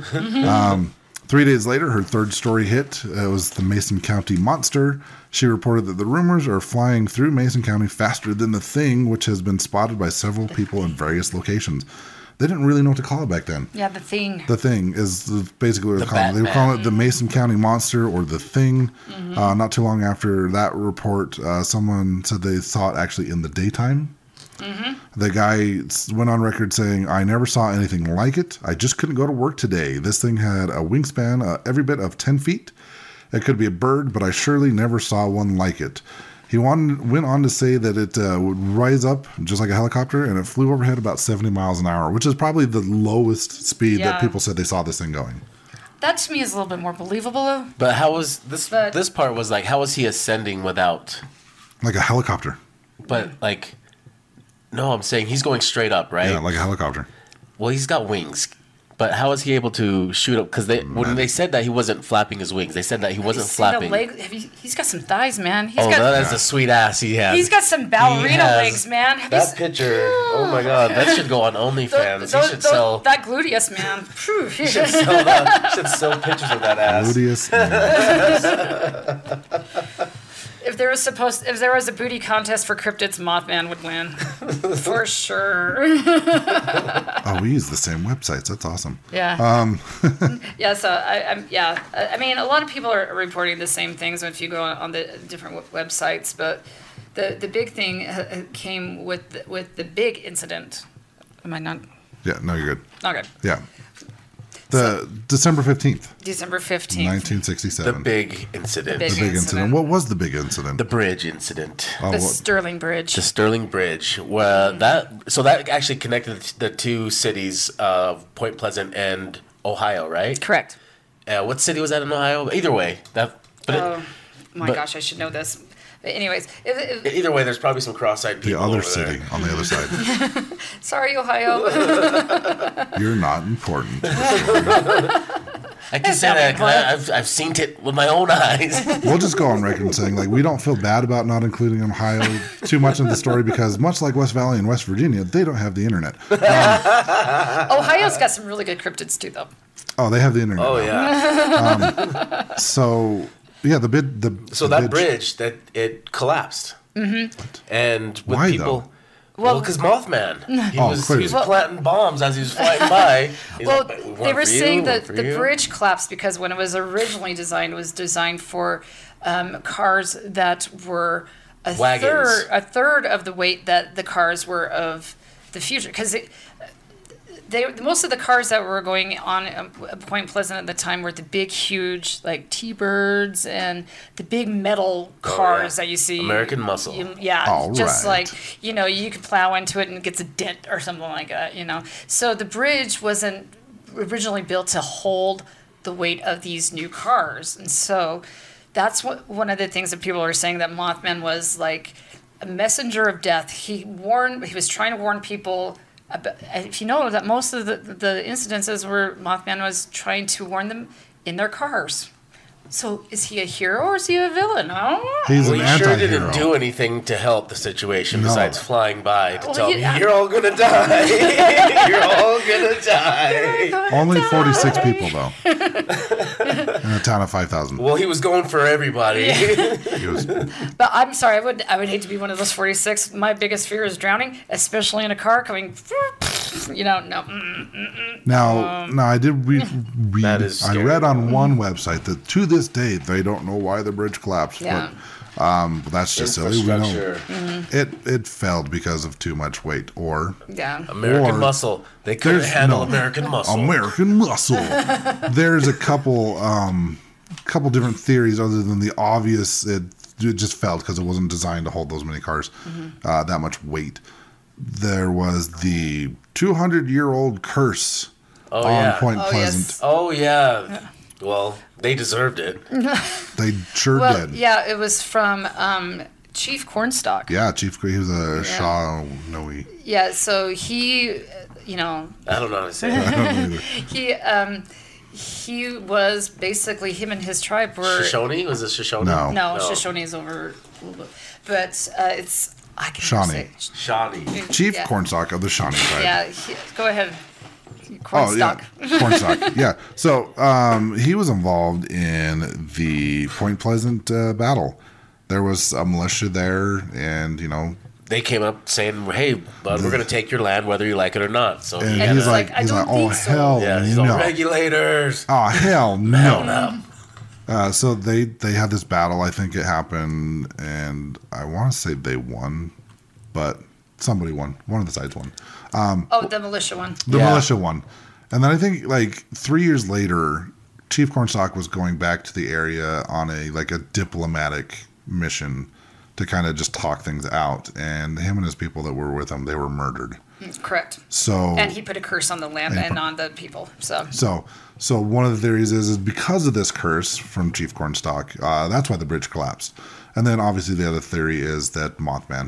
Speaker 2: um, three days later, her third story hit. It was the Mason County monster. She reported that the rumors are flying through Mason County faster than the thing, which has been spotted by several people in various locations. They didn't really know what to call it back then.
Speaker 4: Yeah, the thing.
Speaker 2: The Thing is the- basically what
Speaker 3: The
Speaker 2: they're calling it. They were
Speaker 3: Batman.
Speaker 2: calling it the Mason County Monster or the Thing.
Speaker 4: Mm-hmm.
Speaker 2: Uh, not too long after that report, uh, someone said they saw it actually in the daytime.
Speaker 4: Mm-hmm.
Speaker 2: The guy s- went on record saying, "I never saw anything like it. I just couldn't go to work today. This thing had a wingspan uh, every bit of ten feet. It could be a bird, but I surely never saw one like it." He wanted, went on to say that it uh, would rise up just like a helicopter, and it flew overhead about seventy miles an hour, which is probably the lowest speed
Speaker 4: Yeah.
Speaker 2: that people said they saw this thing going.
Speaker 4: That to me is a little bit more believable, though.
Speaker 3: But how was this?
Speaker 4: But-
Speaker 3: this part was like, how was he ascending without?
Speaker 2: Like a helicopter.
Speaker 3: But like, no, I'm saying he's going straight up, right?
Speaker 2: Yeah, like a helicopter.
Speaker 3: Well, he's got wings. But how was he able to shoot up? Because they when they said that he wasn't flapping his wings, they said that he wasn't
Speaker 4: Have you seen
Speaker 3: flapping.
Speaker 4: The leg? Have you, he's got some thighs, man. He's
Speaker 3: Oh,
Speaker 4: got,
Speaker 3: that is a sweet ass he has.
Speaker 4: He's got some ballerina
Speaker 3: He has
Speaker 4: legs, man. Have you
Speaker 3: That
Speaker 4: s-
Speaker 3: picture, oh my god, that should go on OnlyFans.
Speaker 4: Those-
Speaker 3: he should
Speaker 4: those-
Speaker 3: sell.
Speaker 4: that gluteus, man. Phew.
Speaker 3: He should sell that. Should sell pictures of that ass.
Speaker 2: Gluteus.
Speaker 4: If there was supposed, if there was a booty contest for cryptids, Mothman would win, for sure.
Speaker 2: Oh, we use the same websites. That's awesome.
Speaker 4: Yeah.
Speaker 2: Um,
Speaker 4: yeah. So I, I'm. Yeah. I I mean, a lot of people are reporting the same things if you go on the different w- websites, but the the big thing uh, came with the, with the big incident. Am I not?
Speaker 2: Yeah, no, you're good.
Speaker 4: Not good.
Speaker 2: Yeah. The December fifteenth,
Speaker 4: December fifteenth.
Speaker 2: nineteen
Speaker 3: The
Speaker 2: sixty-seven.
Speaker 3: big incident.
Speaker 4: The
Speaker 2: The
Speaker 4: big
Speaker 2: big incident.
Speaker 4: incident.
Speaker 2: What was the big incident?
Speaker 3: The bridge incident.
Speaker 2: Oh,
Speaker 4: The
Speaker 2: what-
Speaker 4: Sterling Bridge.
Speaker 3: The Sterling Bridge. Where that so that actually connected the two cities of Point Pleasant and Ohio, right?
Speaker 4: Correct.
Speaker 3: Uh, what city was that in Ohio? Either way, that. But
Speaker 4: Oh my
Speaker 3: but-
Speaker 4: gosh, I should know this. But anyways, it, it,
Speaker 3: it, either way, there's probably some cross-eyed
Speaker 2: the
Speaker 3: people
Speaker 2: other
Speaker 3: over
Speaker 2: city
Speaker 3: there.
Speaker 2: on the other side.
Speaker 4: sorry, Ohio.
Speaker 2: You're not important.
Speaker 3: I can say that 'cause I- I've I've seen it with my own eyes.
Speaker 2: We'll just go on record and saying like we don't feel bad about not including Ohio too much in the story because much like West Valley and West Virginia, they don't have the internet.
Speaker 4: Ohio's got some really good cryptids too, though.
Speaker 2: Oh, they have the internet.
Speaker 3: Oh
Speaker 2: now.
Speaker 3: yeah.
Speaker 2: So yeah, the bid the
Speaker 3: So
Speaker 2: the
Speaker 3: that bridge that it collapsed. Mm-hmm. And with
Speaker 2: Why,
Speaker 3: people.
Speaker 2: though?
Speaker 3: Well, because Mothman, he,
Speaker 2: Oh,
Speaker 3: was, he
Speaker 2: clearly.
Speaker 3: was
Speaker 2: Well-
Speaker 3: planting bombs as he was flying by. He's
Speaker 4: Well,
Speaker 3: like, "One
Speaker 4: they were
Speaker 3: for you,
Speaker 4: saying
Speaker 3: one
Speaker 4: that
Speaker 3: for
Speaker 4: the
Speaker 3: you."
Speaker 4: bridge collapsed because when it was originally designed, it was designed for um, cars that were a
Speaker 3: Wagons.
Speaker 4: third a third of the weight that the cars were of the future. Because they most of the cars that were going on um, Point Pleasant at the time were the big, huge like T-Birds and the big metal cars
Speaker 3: yeah.
Speaker 4: that you see.
Speaker 3: American Muscle.
Speaker 4: You- yeah,
Speaker 2: All
Speaker 4: just
Speaker 2: right.
Speaker 4: like you know, you could plow into it and it gets a dent or something like that, you know. So the bridge wasn't originally built to hold the weight of these new cars. And so that's what one of the things that people are saying that Mothman was like a messenger of death. He warned, he was trying to warn people about, if you know that most of the, the incidences where Mothman was trying to warn them in their cars. So is he a hero or is he a villain? I don't know.
Speaker 2: He's
Speaker 3: Well,
Speaker 2: an
Speaker 3: he sure
Speaker 2: anti-hero.
Speaker 3: didn't do anything to help the situation
Speaker 2: No.
Speaker 3: besides flying by to
Speaker 4: Well,
Speaker 3: tell
Speaker 4: he-
Speaker 3: me, you're all gonna die. You're all gonna die.
Speaker 2: Only forty-six people though, in a town of five thousand.
Speaker 3: Well, he was going for everybody.
Speaker 2: He was,
Speaker 4: But I'm sorry, I would I would hate to be one of those forty-six. My biggest fear is drowning, especially in a car coming. You know, no. mm.
Speaker 2: now, now I did re- read.
Speaker 3: That is
Speaker 2: I
Speaker 3: scary.
Speaker 2: read on one website that to this day they don't know why the bridge collapsed.
Speaker 4: Yeah.
Speaker 2: But um, that's just silly. We know
Speaker 3: Infrastructure.
Speaker 2: it. It failed because of too much weight, or
Speaker 4: Yeah.
Speaker 3: American
Speaker 2: Or-
Speaker 3: Muscle. They couldn't
Speaker 2: There's
Speaker 3: handle
Speaker 2: no-
Speaker 3: American Muscle.
Speaker 2: American Muscle. There's a couple, um, couple different theories other than the obvious. It, it just failed because it wasn't designed to hold those many cars, uh, that much weight. There was the two hundred year old curse
Speaker 3: Oh,
Speaker 2: on
Speaker 3: yeah.
Speaker 2: Point
Speaker 4: Oh,
Speaker 2: Pleasant.
Speaker 4: yes.
Speaker 3: Oh yeah. Well, they deserved it.
Speaker 2: They sure
Speaker 4: Well,
Speaker 2: did.
Speaker 4: yeah, it was from um, Chief Cornstalk.
Speaker 2: Yeah, Chief. He was a Shaw Noe.
Speaker 4: Yeah, so he, uh, you know,
Speaker 3: I don't know how to say it.
Speaker 2: I don't know either.
Speaker 4: he um, he was basically him and his tribe were
Speaker 3: Shoshone? Was it Shoshone?
Speaker 2: No.
Speaker 4: no, Shoshone's over, a little bit. But uh, it's I can
Speaker 2: Shawnee.
Speaker 4: say
Speaker 3: Shawnee.
Speaker 2: Chief
Speaker 4: yeah.
Speaker 2: Cornstalk of the Shawnee tribe.
Speaker 4: Yeah, he, go ahead.
Speaker 2: Oh
Speaker 4: Cornstalk.
Speaker 2: yeah, Cornstalk. Yeah. So um, he was involved in the Point Pleasant uh, battle. There was a militia there, and you know,
Speaker 3: They came up saying, "Hey, bud, we're gonna take your land whether you like it or not." So
Speaker 2: and
Speaker 3: he
Speaker 4: And
Speaker 2: he's
Speaker 4: he's
Speaker 2: like,
Speaker 4: like, "I
Speaker 2: he's
Speaker 4: don't
Speaker 2: like, oh
Speaker 4: think so."
Speaker 2: hell
Speaker 3: yeah, he's all
Speaker 2: no,
Speaker 3: regulators.
Speaker 2: oh hell
Speaker 3: Hell
Speaker 2: no.
Speaker 3: no.
Speaker 2: Uh, so they they had this battle. I think it happened, and I want to say they won, but somebody won. One of the sides won.
Speaker 4: Oh, the militia one.
Speaker 2: The
Speaker 3: Yeah.
Speaker 2: militia won. And then I think like three years later, Chief Cornstalk was going back to the area on a like a diplomatic mission to kind of just talk things out. And him and his people that were with him, they were murdered.
Speaker 4: Correct.
Speaker 2: So
Speaker 4: And he put a curse on the land and on the people. So
Speaker 2: so so one of the theories is is because of this curse from Chief Cornstalk, uh, that's why the bridge collapsed. And then obviously the other theory is that Mothman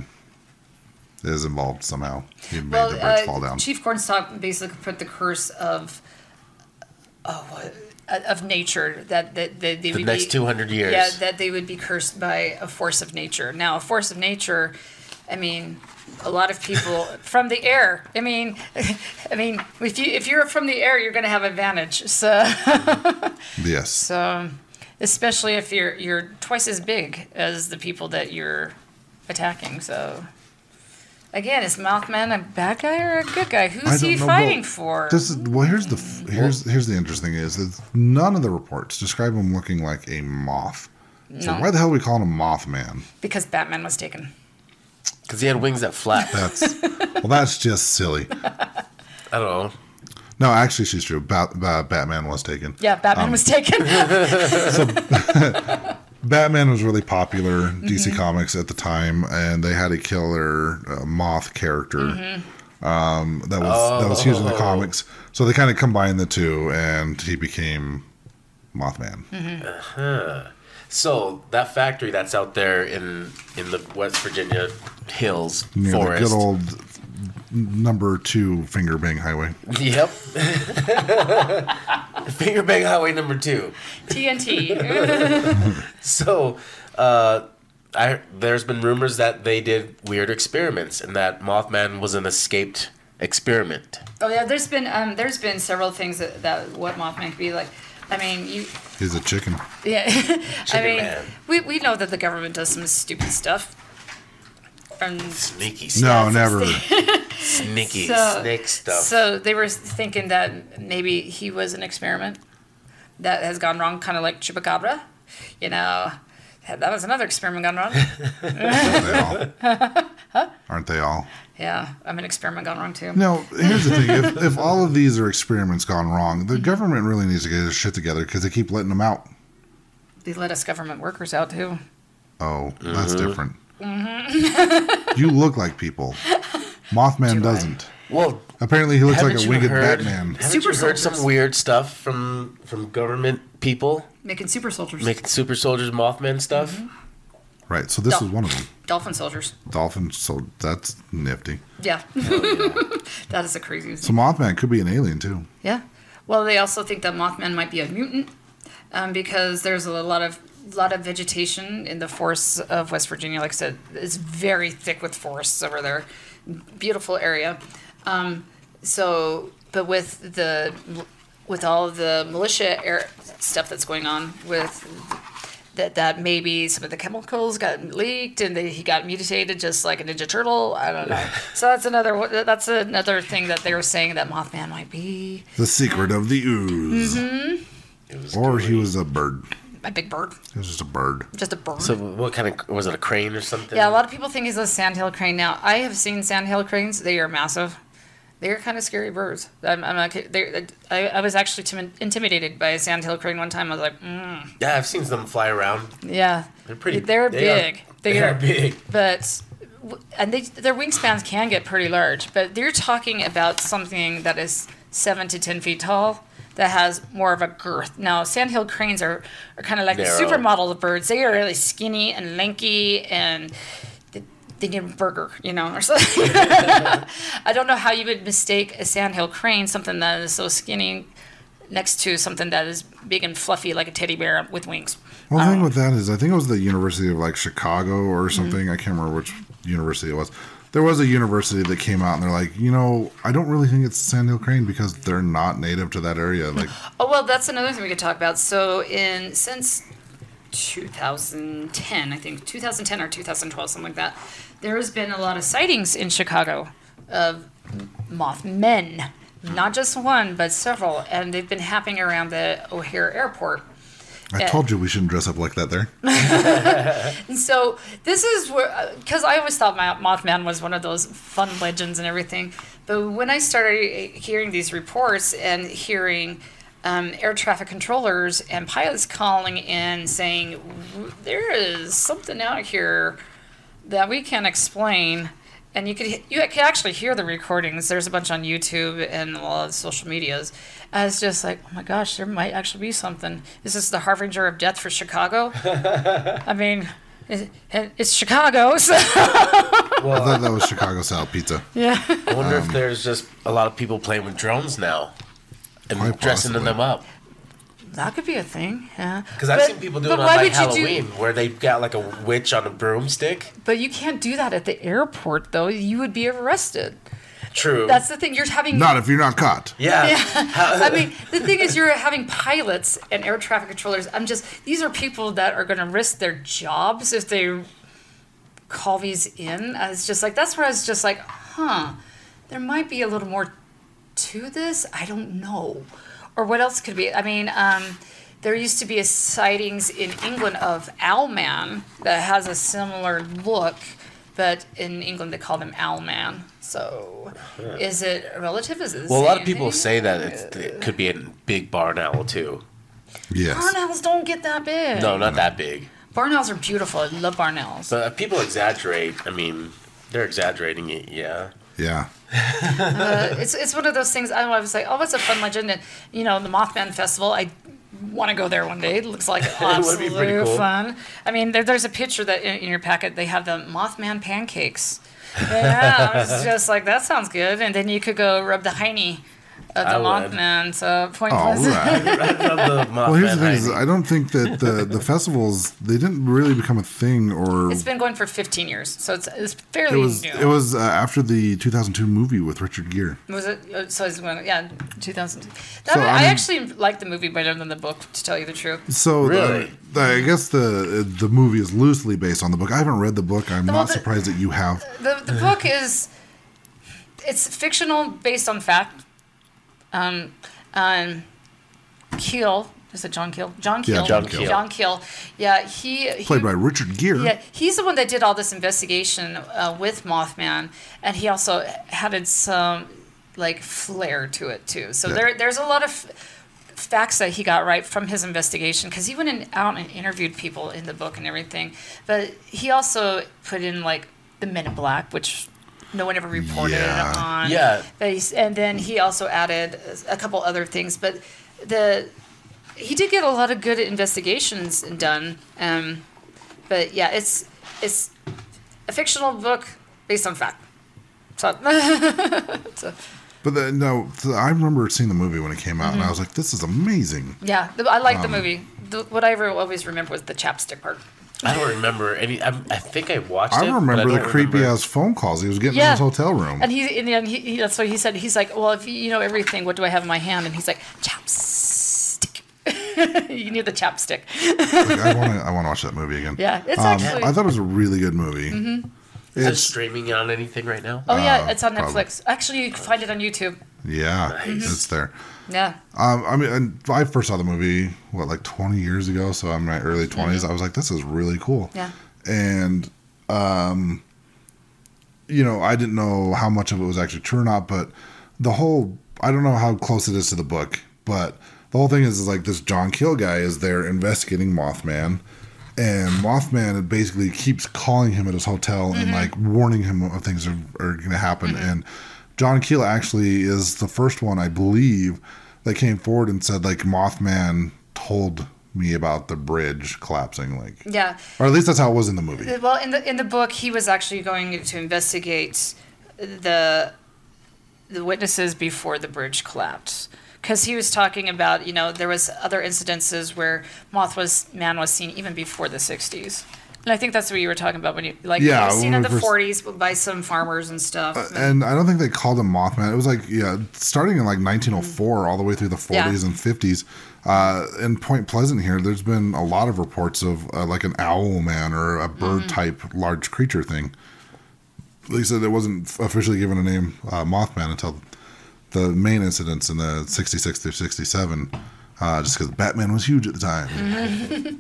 Speaker 2: is involved somehow. He made
Speaker 4: well,
Speaker 2: the bridge
Speaker 4: uh,
Speaker 2: fall down.
Speaker 4: Chief Cornstalk basically put the curse of oh, what, of nature that that, that they
Speaker 3: The
Speaker 4: would
Speaker 3: next
Speaker 4: be,
Speaker 3: two hundred years.
Speaker 4: Yeah, that they would be cursed by a force of nature. Now, a force of nature, I mean, a lot of people from the air. I mean, I mean, if you if you're from the air, you're going to have advantage. So,
Speaker 2: Yes.
Speaker 4: so especially if you're you're twice as big as the people that you're attacking. So, again, is Mothman a bad guy or a good guy?
Speaker 2: I
Speaker 4: Who's
Speaker 2: don't
Speaker 4: he
Speaker 2: know,
Speaker 4: fighting
Speaker 2: but
Speaker 4: for?
Speaker 2: This is well. Here's the f- here's here's the interesting thing is that none of the reports describe him looking like a moth. So
Speaker 4: No.
Speaker 2: why the hell are we calling him Mothman?
Speaker 4: Because Batman was taken.
Speaker 3: Because he had wings that flap.
Speaker 2: That's well, that's just silly.
Speaker 3: I don't know.
Speaker 2: No, actually, she's true. Bat, Bat, Batman was taken.
Speaker 4: Yeah, Batman
Speaker 2: Um,
Speaker 4: was taken.
Speaker 2: Batman was really popular in D C
Speaker 4: Mm-hmm.
Speaker 2: Comics at the time, and they had a killer uh, moth character
Speaker 4: Mm-hmm.
Speaker 2: um, that was that was huge in the
Speaker 3: Oh.
Speaker 2: comics. So they kind of combined the two, and he became Mothman.
Speaker 4: Mm-hmm.
Speaker 3: So that factory that's out there in in the West Virginia hills
Speaker 2: Near
Speaker 3: forest.
Speaker 2: the good old number two Finger Bang Highway.
Speaker 3: Yep. Finger Bang Highway number two.
Speaker 4: T N T.
Speaker 3: So, uh, I there's been rumors that they did weird experiments and that Mothman was an escaped experiment.
Speaker 4: Oh yeah, there's been um, there's been several things that, that what Mothman could be like. I mean, you
Speaker 2: He's a chicken.
Speaker 4: yeah. I
Speaker 3: Chicken
Speaker 4: mean,
Speaker 3: Man.
Speaker 4: we we know that the government does some stupid stuff. And
Speaker 3: Sneaky,
Speaker 2: No,
Speaker 4: it's
Speaker 2: never.
Speaker 3: sneaky,
Speaker 4: so,
Speaker 3: snake stuff.
Speaker 4: so they were thinking that maybe he was an experiment that has gone wrong, kind of like Chupacabra. You know, that was another experiment gone wrong.
Speaker 2: Aren't they all? Aren't they all?
Speaker 4: Yeah, I'm an experiment gone wrong too.
Speaker 2: No, here's the thing. If, if all of these are experiments gone wrong, the government really needs to get their shit together because they keep letting them out.
Speaker 4: They let us government workers out too.
Speaker 2: Oh, that's
Speaker 3: Mm-hmm.
Speaker 2: different. You look like people. Mothman
Speaker 4: Do I?
Speaker 2: doesn't.
Speaker 3: well,
Speaker 2: Apparently, he looks like
Speaker 3: haven't
Speaker 2: a
Speaker 3: you
Speaker 2: winged
Speaker 3: heard,
Speaker 2: Batman.
Speaker 3: Haven't
Speaker 4: Super
Speaker 3: you heard
Speaker 4: soldiers.
Speaker 3: some weird stuff from from government people
Speaker 4: Making super soldiers.
Speaker 3: making super soldiers Mothman stuff?
Speaker 2: Right, so this
Speaker 4: No.
Speaker 2: is one of them.
Speaker 4: Dolphin soldiers.
Speaker 2: Dolphin, so that's nifty.
Speaker 4: Yeah. That is a crazy
Speaker 2: So Mothman could be an alien, too.
Speaker 4: Yeah. Well, they also think that Mothman might be a mutant um, because there's a lot of lot of vegetation in the forests of West Virginia. Like I said, it's very thick with forests over there. Beautiful area. Um, so, but with the with all of the militia air stuff that's going on with that, that maybe some of the chemicals got leaked and they, he got mutated just like a Ninja Turtle. I don't know. So that's another that's another thing that they were saying that Mothman might be.
Speaker 2: The secret of the ooze.
Speaker 3: It was
Speaker 2: Or
Speaker 3: great.
Speaker 2: he was a bird.
Speaker 4: A big bird,
Speaker 2: He was just a bird.
Speaker 4: just a bird.
Speaker 3: So what kind of was it? A crane or something?
Speaker 4: Yeah, a lot of people think he's a sandhill crane. Now, I have seen sandhill cranes. They are massive. They are kind of scary birds. I'm, I'm not, kid- they're- I, I was actually tim- intimidated by a sandhill crane one time. I was like, mm,
Speaker 3: Yeah, I've seen them fly around.
Speaker 4: yeah.
Speaker 3: They're pretty.
Speaker 4: They're
Speaker 3: they are-
Speaker 4: big.
Speaker 3: they are big.
Speaker 4: But, and they, their wingspans can get pretty large. But they're talking about something that is seven to ten feet tall that has more of a girth. Now, sandhill cranes are, are kind of like the
Speaker 3: Narrow.
Speaker 4: supermodel of birds. They are really skinny and lanky and they, they need a burger, you know, or something. I don't know how you would mistake a sandhill crane, something that is so skinny, next to something that is big and fluffy like a teddy bear with wings.
Speaker 2: Well, the thing with that is, I think it was the University of like Chicago or
Speaker 4: Mm-hmm.
Speaker 2: something. I can't remember which university it was. There was a university that came out and they're like, you know, I don't really think it's sandhill crane because they're not native to that area. Like,
Speaker 4: Oh well, that's another thing we could talk about. So in since two thousand ten, I think two thousand ten or two thousand twelve, something like that, there has been a lot of sightings in Chicago of Mothmen, not just one but several, and they've been happening around the O'Hare Airport.
Speaker 2: I
Speaker 4: Yeah.
Speaker 2: told you we shouldn't dress up like that there.
Speaker 4: And so this is where, because I always thought my Mothman was one of those fun legends and everything. But when I started hearing these reports and hearing um, air traffic controllers and pilots calling in saying, there is something out here that we can't explain. And you could you could actually hear the recordings. There's a bunch on YouTube and a lot of social medias. And it's just like, oh my gosh, there might actually be something. Is this the harbinger of death for Chicago? I mean, it, it's Chicago, so
Speaker 2: I thought that was Chicago style pizza.
Speaker 4: yeah.
Speaker 3: I wonder if there's just a lot of people playing with drones now and
Speaker 2: Quite
Speaker 3: dressing
Speaker 2: possibly.
Speaker 3: them up.
Speaker 4: That could be a thing, yeah.
Speaker 3: Because I've
Speaker 4: But-
Speaker 3: seen people do
Speaker 4: but
Speaker 3: it on
Speaker 4: why
Speaker 3: like
Speaker 4: would you do-
Speaker 3: Halloween, where they got like a witch on a broomstick.
Speaker 4: But you can't do that at the airport, though. You would be arrested.
Speaker 3: True.
Speaker 4: That's the thing. You're having.
Speaker 2: Not if you're not caught.
Speaker 3: yeah.
Speaker 4: Yeah.
Speaker 3: How-
Speaker 4: I mean, the thing is, you're having pilots and air traffic controllers. I'm just. These are people that are going to risk their jobs if they call these in. I was just like, that's where I was just like, huh, there might be a little more to this. I don't know. Or what else could be? I mean, um, there used to be a sightings in England of Owlman that has a similar look, but in England they call them Owlman. So, is it a relative? Is it the
Speaker 3: well, a lot of
Speaker 4: same
Speaker 3: people
Speaker 4: thing?
Speaker 3: say that it's, it could be a big barn owl too.
Speaker 2: Yes.
Speaker 4: Barn owls don't get that big.
Speaker 3: No, not that big.
Speaker 4: Barn owls are beautiful. I love barn owls.
Speaker 3: But if people exaggerate. I mean, they're exaggerating it. Yeah.
Speaker 2: Yeah.
Speaker 4: Uh, it's it's one of those things. I don't know, I was like, oh, it's a fun legend. And, you know, the Mothman Festival, I want to go there one day. It looks like
Speaker 3: would be
Speaker 4: absolute
Speaker 3: pretty cool.
Speaker 4: fun. I mean, there, there's a picture that in, in your packet, they have the Mothman pancakes. Yeah, I was just like, that sounds good. And then you could go rub the hiney of the
Speaker 3: I would.
Speaker 4: Mothman. So, Point
Speaker 2: All
Speaker 4: Pleasant.
Speaker 2: right.
Speaker 3: I love the
Speaker 2: Well, here's the
Speaker 3: Mothman
Speaker 2: thing: is
Speaker 3: hiding.
Speaker 2: I don't think that the the festivals they didn't really become a thing, or
Speaker 4: It's been going for fifteen years, so it's, it's
Speaker 2: it
Speaker 4: fairly
Speaker 2: was
Speaker 4: new.
Speaker 2: it was uh, after the two thousand two movie with Richard Gere.
Speaker 4: Was it? uh, So it's when, yeah, two thousand. That,
Speaker 2: So,
Speaker 4: I,
Speaker 2: I mean-
Speaker 4: actually like the movie better than the book, to tell you the truth.
Speaker 2: So
Speaker 3: Really?
Speaker 2: uh, the, I guess the the movie is loosely based on the book. I haven't read the book. I'm
Speaker 4: Well,
Speaker 2: not
Speaker 4: the-
Speaker 2: surprised that you have.
Speaker 4: The the book is it's fictional based on fact. Um, um, Keel is it John Keel? John Keel.
Speaker 2: Yeah,
Speaker 3: John Keel.
Speaker 4: John Keel. Yeah, he, he
Speaker 2: Played by Richard Gere.
Speaker 4: Yeah, he's the one that did all this investigation uh, with Mothman, and he also added some like flair to it too. So
Speaker 2: Yeah.
Speaker 4: there there's a lot of facts that he got right from his investigation, because he went in, out and interviewed people in the book and everything. But he also put in like the Men in Black, which no one ever reported
Speaker 2: Yeah.
Speaker 4: on.
Speaker 3: Yeah.
Speaker 4: But he's, and then he also added a couple other things. But the he did get a lot of good investigations done. Um, but yeah, it's it's a fictional book based on fact. So, so
Speaker 2: But the, no, th- I remember seeing the movie when it came out,
Speaker 4: Mm-hmm.
Speaker 2: and I was like, "This is amazing."
Speaker 4: yeah, the, I like
Speaker 2: Um,
Speaker 4: the movie. The, what I ever always remember was the chapstick part.
Speaker 3: I don't remember any. I, I think I watched
Speaker 2: I
Speaker 3: it. but
Speaker 2: remember the
Speaker 3: don't
Speaker 2: creepy
Speaker 3: remember.
Speaker 2: ass phone calls he was getting
Speaker 4: Yeah.
Speaker 2: in his hotel room.
Speaker 4: And he, in the end, he, he, that's what he said. He's like, well, if you, you know everything, what do I have in my hand? And he's like, chapstick. You need the chapstick.
Speaker 2: Like, I want to, I want to watch that movie again.
Speaker 4: Yeah, it's
Speaker 2: Um,
Speaker 4: actually.
Speaker 2: I thought it was a really good movie.
Speaker 4: Mm-hmm.
Speaker 3: Is it
Speaker 2: It's
Speaker 3: streaming on anything right now?
Speaker 4: Oh yeah,
Speaker 2: Uh,
Speaker 4: it's on
Speaker 2: probably.
Speaker 4: Netflix. Actually, you can find it on YouTube.
Speaker 2: yeah, it's there.
Speaker 4: Yeah.
Speaker 2: Um, I mean, and I first saw the movie what like twenty years ago, so I'm in my early twenties. I was like, "This is really cool."
Speaker 4: Yeah.
Speaker 2: And, um, you know, I didn't know how much of it was actually true or not, but the whole I don't know how close it is to the book, but the whole thing is, is like this John Keel guy is there investigating Mothman. And Mothman basically keeps calling him at his hotel and like warning him of things are, are going to happen. And John Keel actually is the first one, I believe, that came forward and said like Mothman told me about the bridge collapsing, like,
Speaker 4: Yeah.
Speaker 2: or at least that's how it was in the movie.
Speaker 4: Well, in the in the book, he was actually going to investigate the the witnesses before the bridge collapsed, because he was talking about, you know, there was other incidences where Moth was man was seen even before the sixties. And I think that's what you were talking about when you like
Speaker 2: Yeah,
Speaker 4: it was seen
Speaker 2: when
Speaker 4: in
Speaker 2: we
Speaker 4: the
Speaker 2: first-
Speaker 4: forties by some farmers and stuff.
Speaker 2: And I don't think they called him Mothman. It was like, yeah, starting in like nineteen oh four all the way through the
Speaker 4: Yeah.
Speaker 2: forties and fifties. Uh, in Point Pleasant here, there's been a lot of reports of uh, like an owl man or a bird type large creature thing. They said it wasn't officially given a name, uh, Mothman, until the main incidents in the sixty-six through sixty-seven, uh, just because Batman was huge at the time.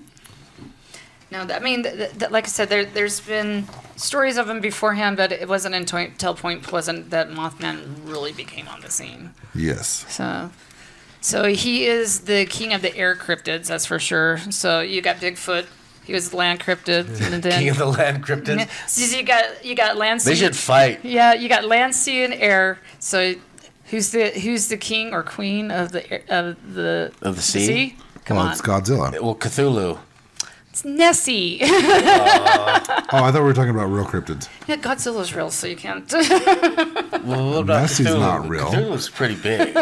Speaker 4: No, I mean, th- th- like I said, there, there's been stories of him beforehand, but it wasn't until Point Pleasant that Mothman really became on the scene.
Speaker 2: Yes.
Speaker 4: So, so he is the king of the air cryptids, that's for sure. So you got Bigfoot, he was the land cryptid, and then
Speaker 3: King of the land cryptids.
Speaker 4: so you got you got land.
Speaker 3: They
Speaker 4: sea,
Speaker 3: should fight.
Speaker 4: Yeah, you got land, sea, and air. So who's the who's the king or queen of the air- of the
Speaker 3: Of the sea?
Speaker 4: Come
Speaker 2: well,
Speaker 4: on,
Speaker 2: it's Godzilla.
Speaker 3: Well, Cthulhu.
Speaker 4: it's Nessie.
Speaker 2: Oh, I thought we were talking about real cryptids.
Speaker 4: Yeah, Godzilla's real, so you can't.
Speaker 3: Well, what about
Speaker 2: Nessie's
Speaker 3: Cthulhu?
Speaker 2: not real.
Speaker 3: Cthulhu's pretty big.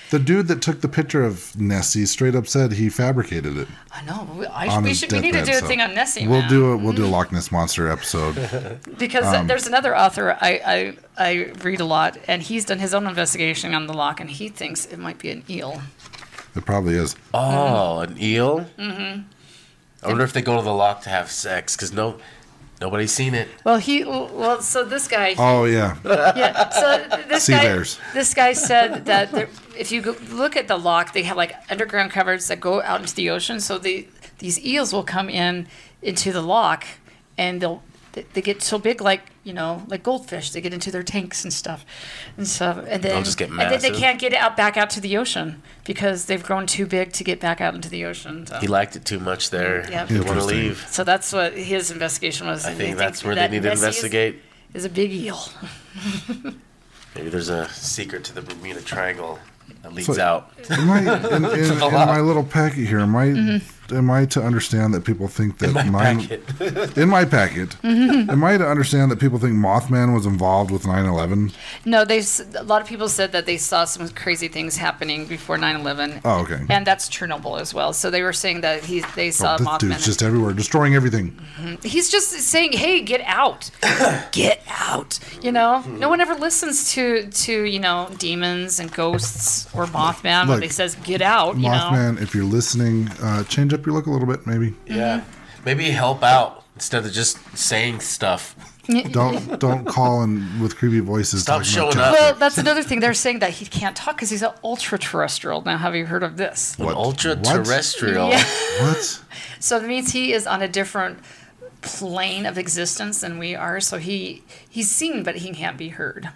Speaker 2: The dude that took the picture of Nessie straight up said he fabricated it.
Speaker 4: I know. But we, I,
Speaker 2: on
Speaker 4: we
Speaker 2: his
Speaker 4: should. We need to
Speaker 2: deathbed,
Speaker 4: do a
Speaker 2: so
Speaker 4: thing on Nessie.
Speaker 2: We'll
Speaker 4: man.
Speaker 2: do a we'll do a Loch Ness monster episode.
Speaker 4: Because there's another author I, I I read a lot, and he's done his own investigation on the loch, and he thinks it might be an eel.
Speaker 2: It probably is.
Speaker 3: Oh, an eel? Mm-hmm. I wonder if they go to the loch to have sex, because no, nobody's seen it.
Speaker 4: Well, he well, so this guy.
Speaker 2: Oh yeah,
Speaker 4: Yeah. So this
Speaker 2: Sea
Speaker 4: guy,
Speaker 2: bears.
Speaker 4: this guy said that there, if you go, look at the loch, they have like underground covers that go out into the ocean. So the these eels will come in into the loch, and they'll they, they get so big, like you know, like goldfish. They get into their tanks and stuff, and stuff, and then
Speaker 3: They'll just get
Speaker 4: and then they
Speaker 3: massive.
Speaker 4: can't get out back out to the ocean because they've grown too big to get back out into the ocean. So.
Speaker 3: He liked it too much there.
Speaker 4: Yep.
Speaker 3: He didn't want to
Speaker 2: Interesting.
Speaker 3: leave.
Speaker 4: So that's what his investigation was.
Speaker 3: I
Speaker 4: and
Speaker 3: think
Speaker 4: they
Speaker 3: that's where they
Speaker 4: that
Speaker 3: need to
Speaker 4: Nessie is-
Speaker 3: investigate.
Speaker 4: Is a big eel.
Speaker 3: Maybe there's a secret to the Bermuda Triangle that leads
Speaker 2: So-
Speaker 3: out.
Speaker 2: Am I, in, in, in my little packet here, am I, am I to understand that people think that
Speaker 3: In my
Speaker 2: nine,
Speaker 3: packet.
Speaker 2: in my packet, am I to understand that people think Mothman was involved with nine eleven?
Speaker 4: No, they s- a lot of people said that they saw some crazy things happening before nine eleven.
Speaker 2: Oh, okay.
Speaker 4: And that's Chernobyl as well. So they were saying that he they saw
Speaker 2: Oh, this
Speaker 4: Mothman.
Speaker 2: dude's just everywhere, destroying everything.
Speaker 4: He's just saying, "Hey, get out, get out." You know, no one ever listens to to you know demons and ghosts or Mothman when
Speaker 2: Look,
Speaker 4: they says get out. You know,
Speaker 2: Mothman, if you're listening, uh, change up your look a little bit, maybe.
Speaker 3: Yeah. Maybe help out instead of just saying stuff.
Speaker 2: Don't don't call in with creepy voices.
Speaker 3: Stop
Speaker 2: talking
Speaker 3: showing
Speaker 2: about
Speaker 3: up.
Speaker 4: Well, that's another thing. They're saying that he can't talk because he's an ultra terrestrial. Now, have you heard of this?
Speaker 3: An
Speaker 2: What?
Speaker 3: ultra
Speaker 2: What?
Speaker 3: terrestrial.
Speaker 4: Yeah.
Speaker 2: What?
Speaker 4: So that means he is on a different plane of existence than we are. So he he's seen, but he can't be heard.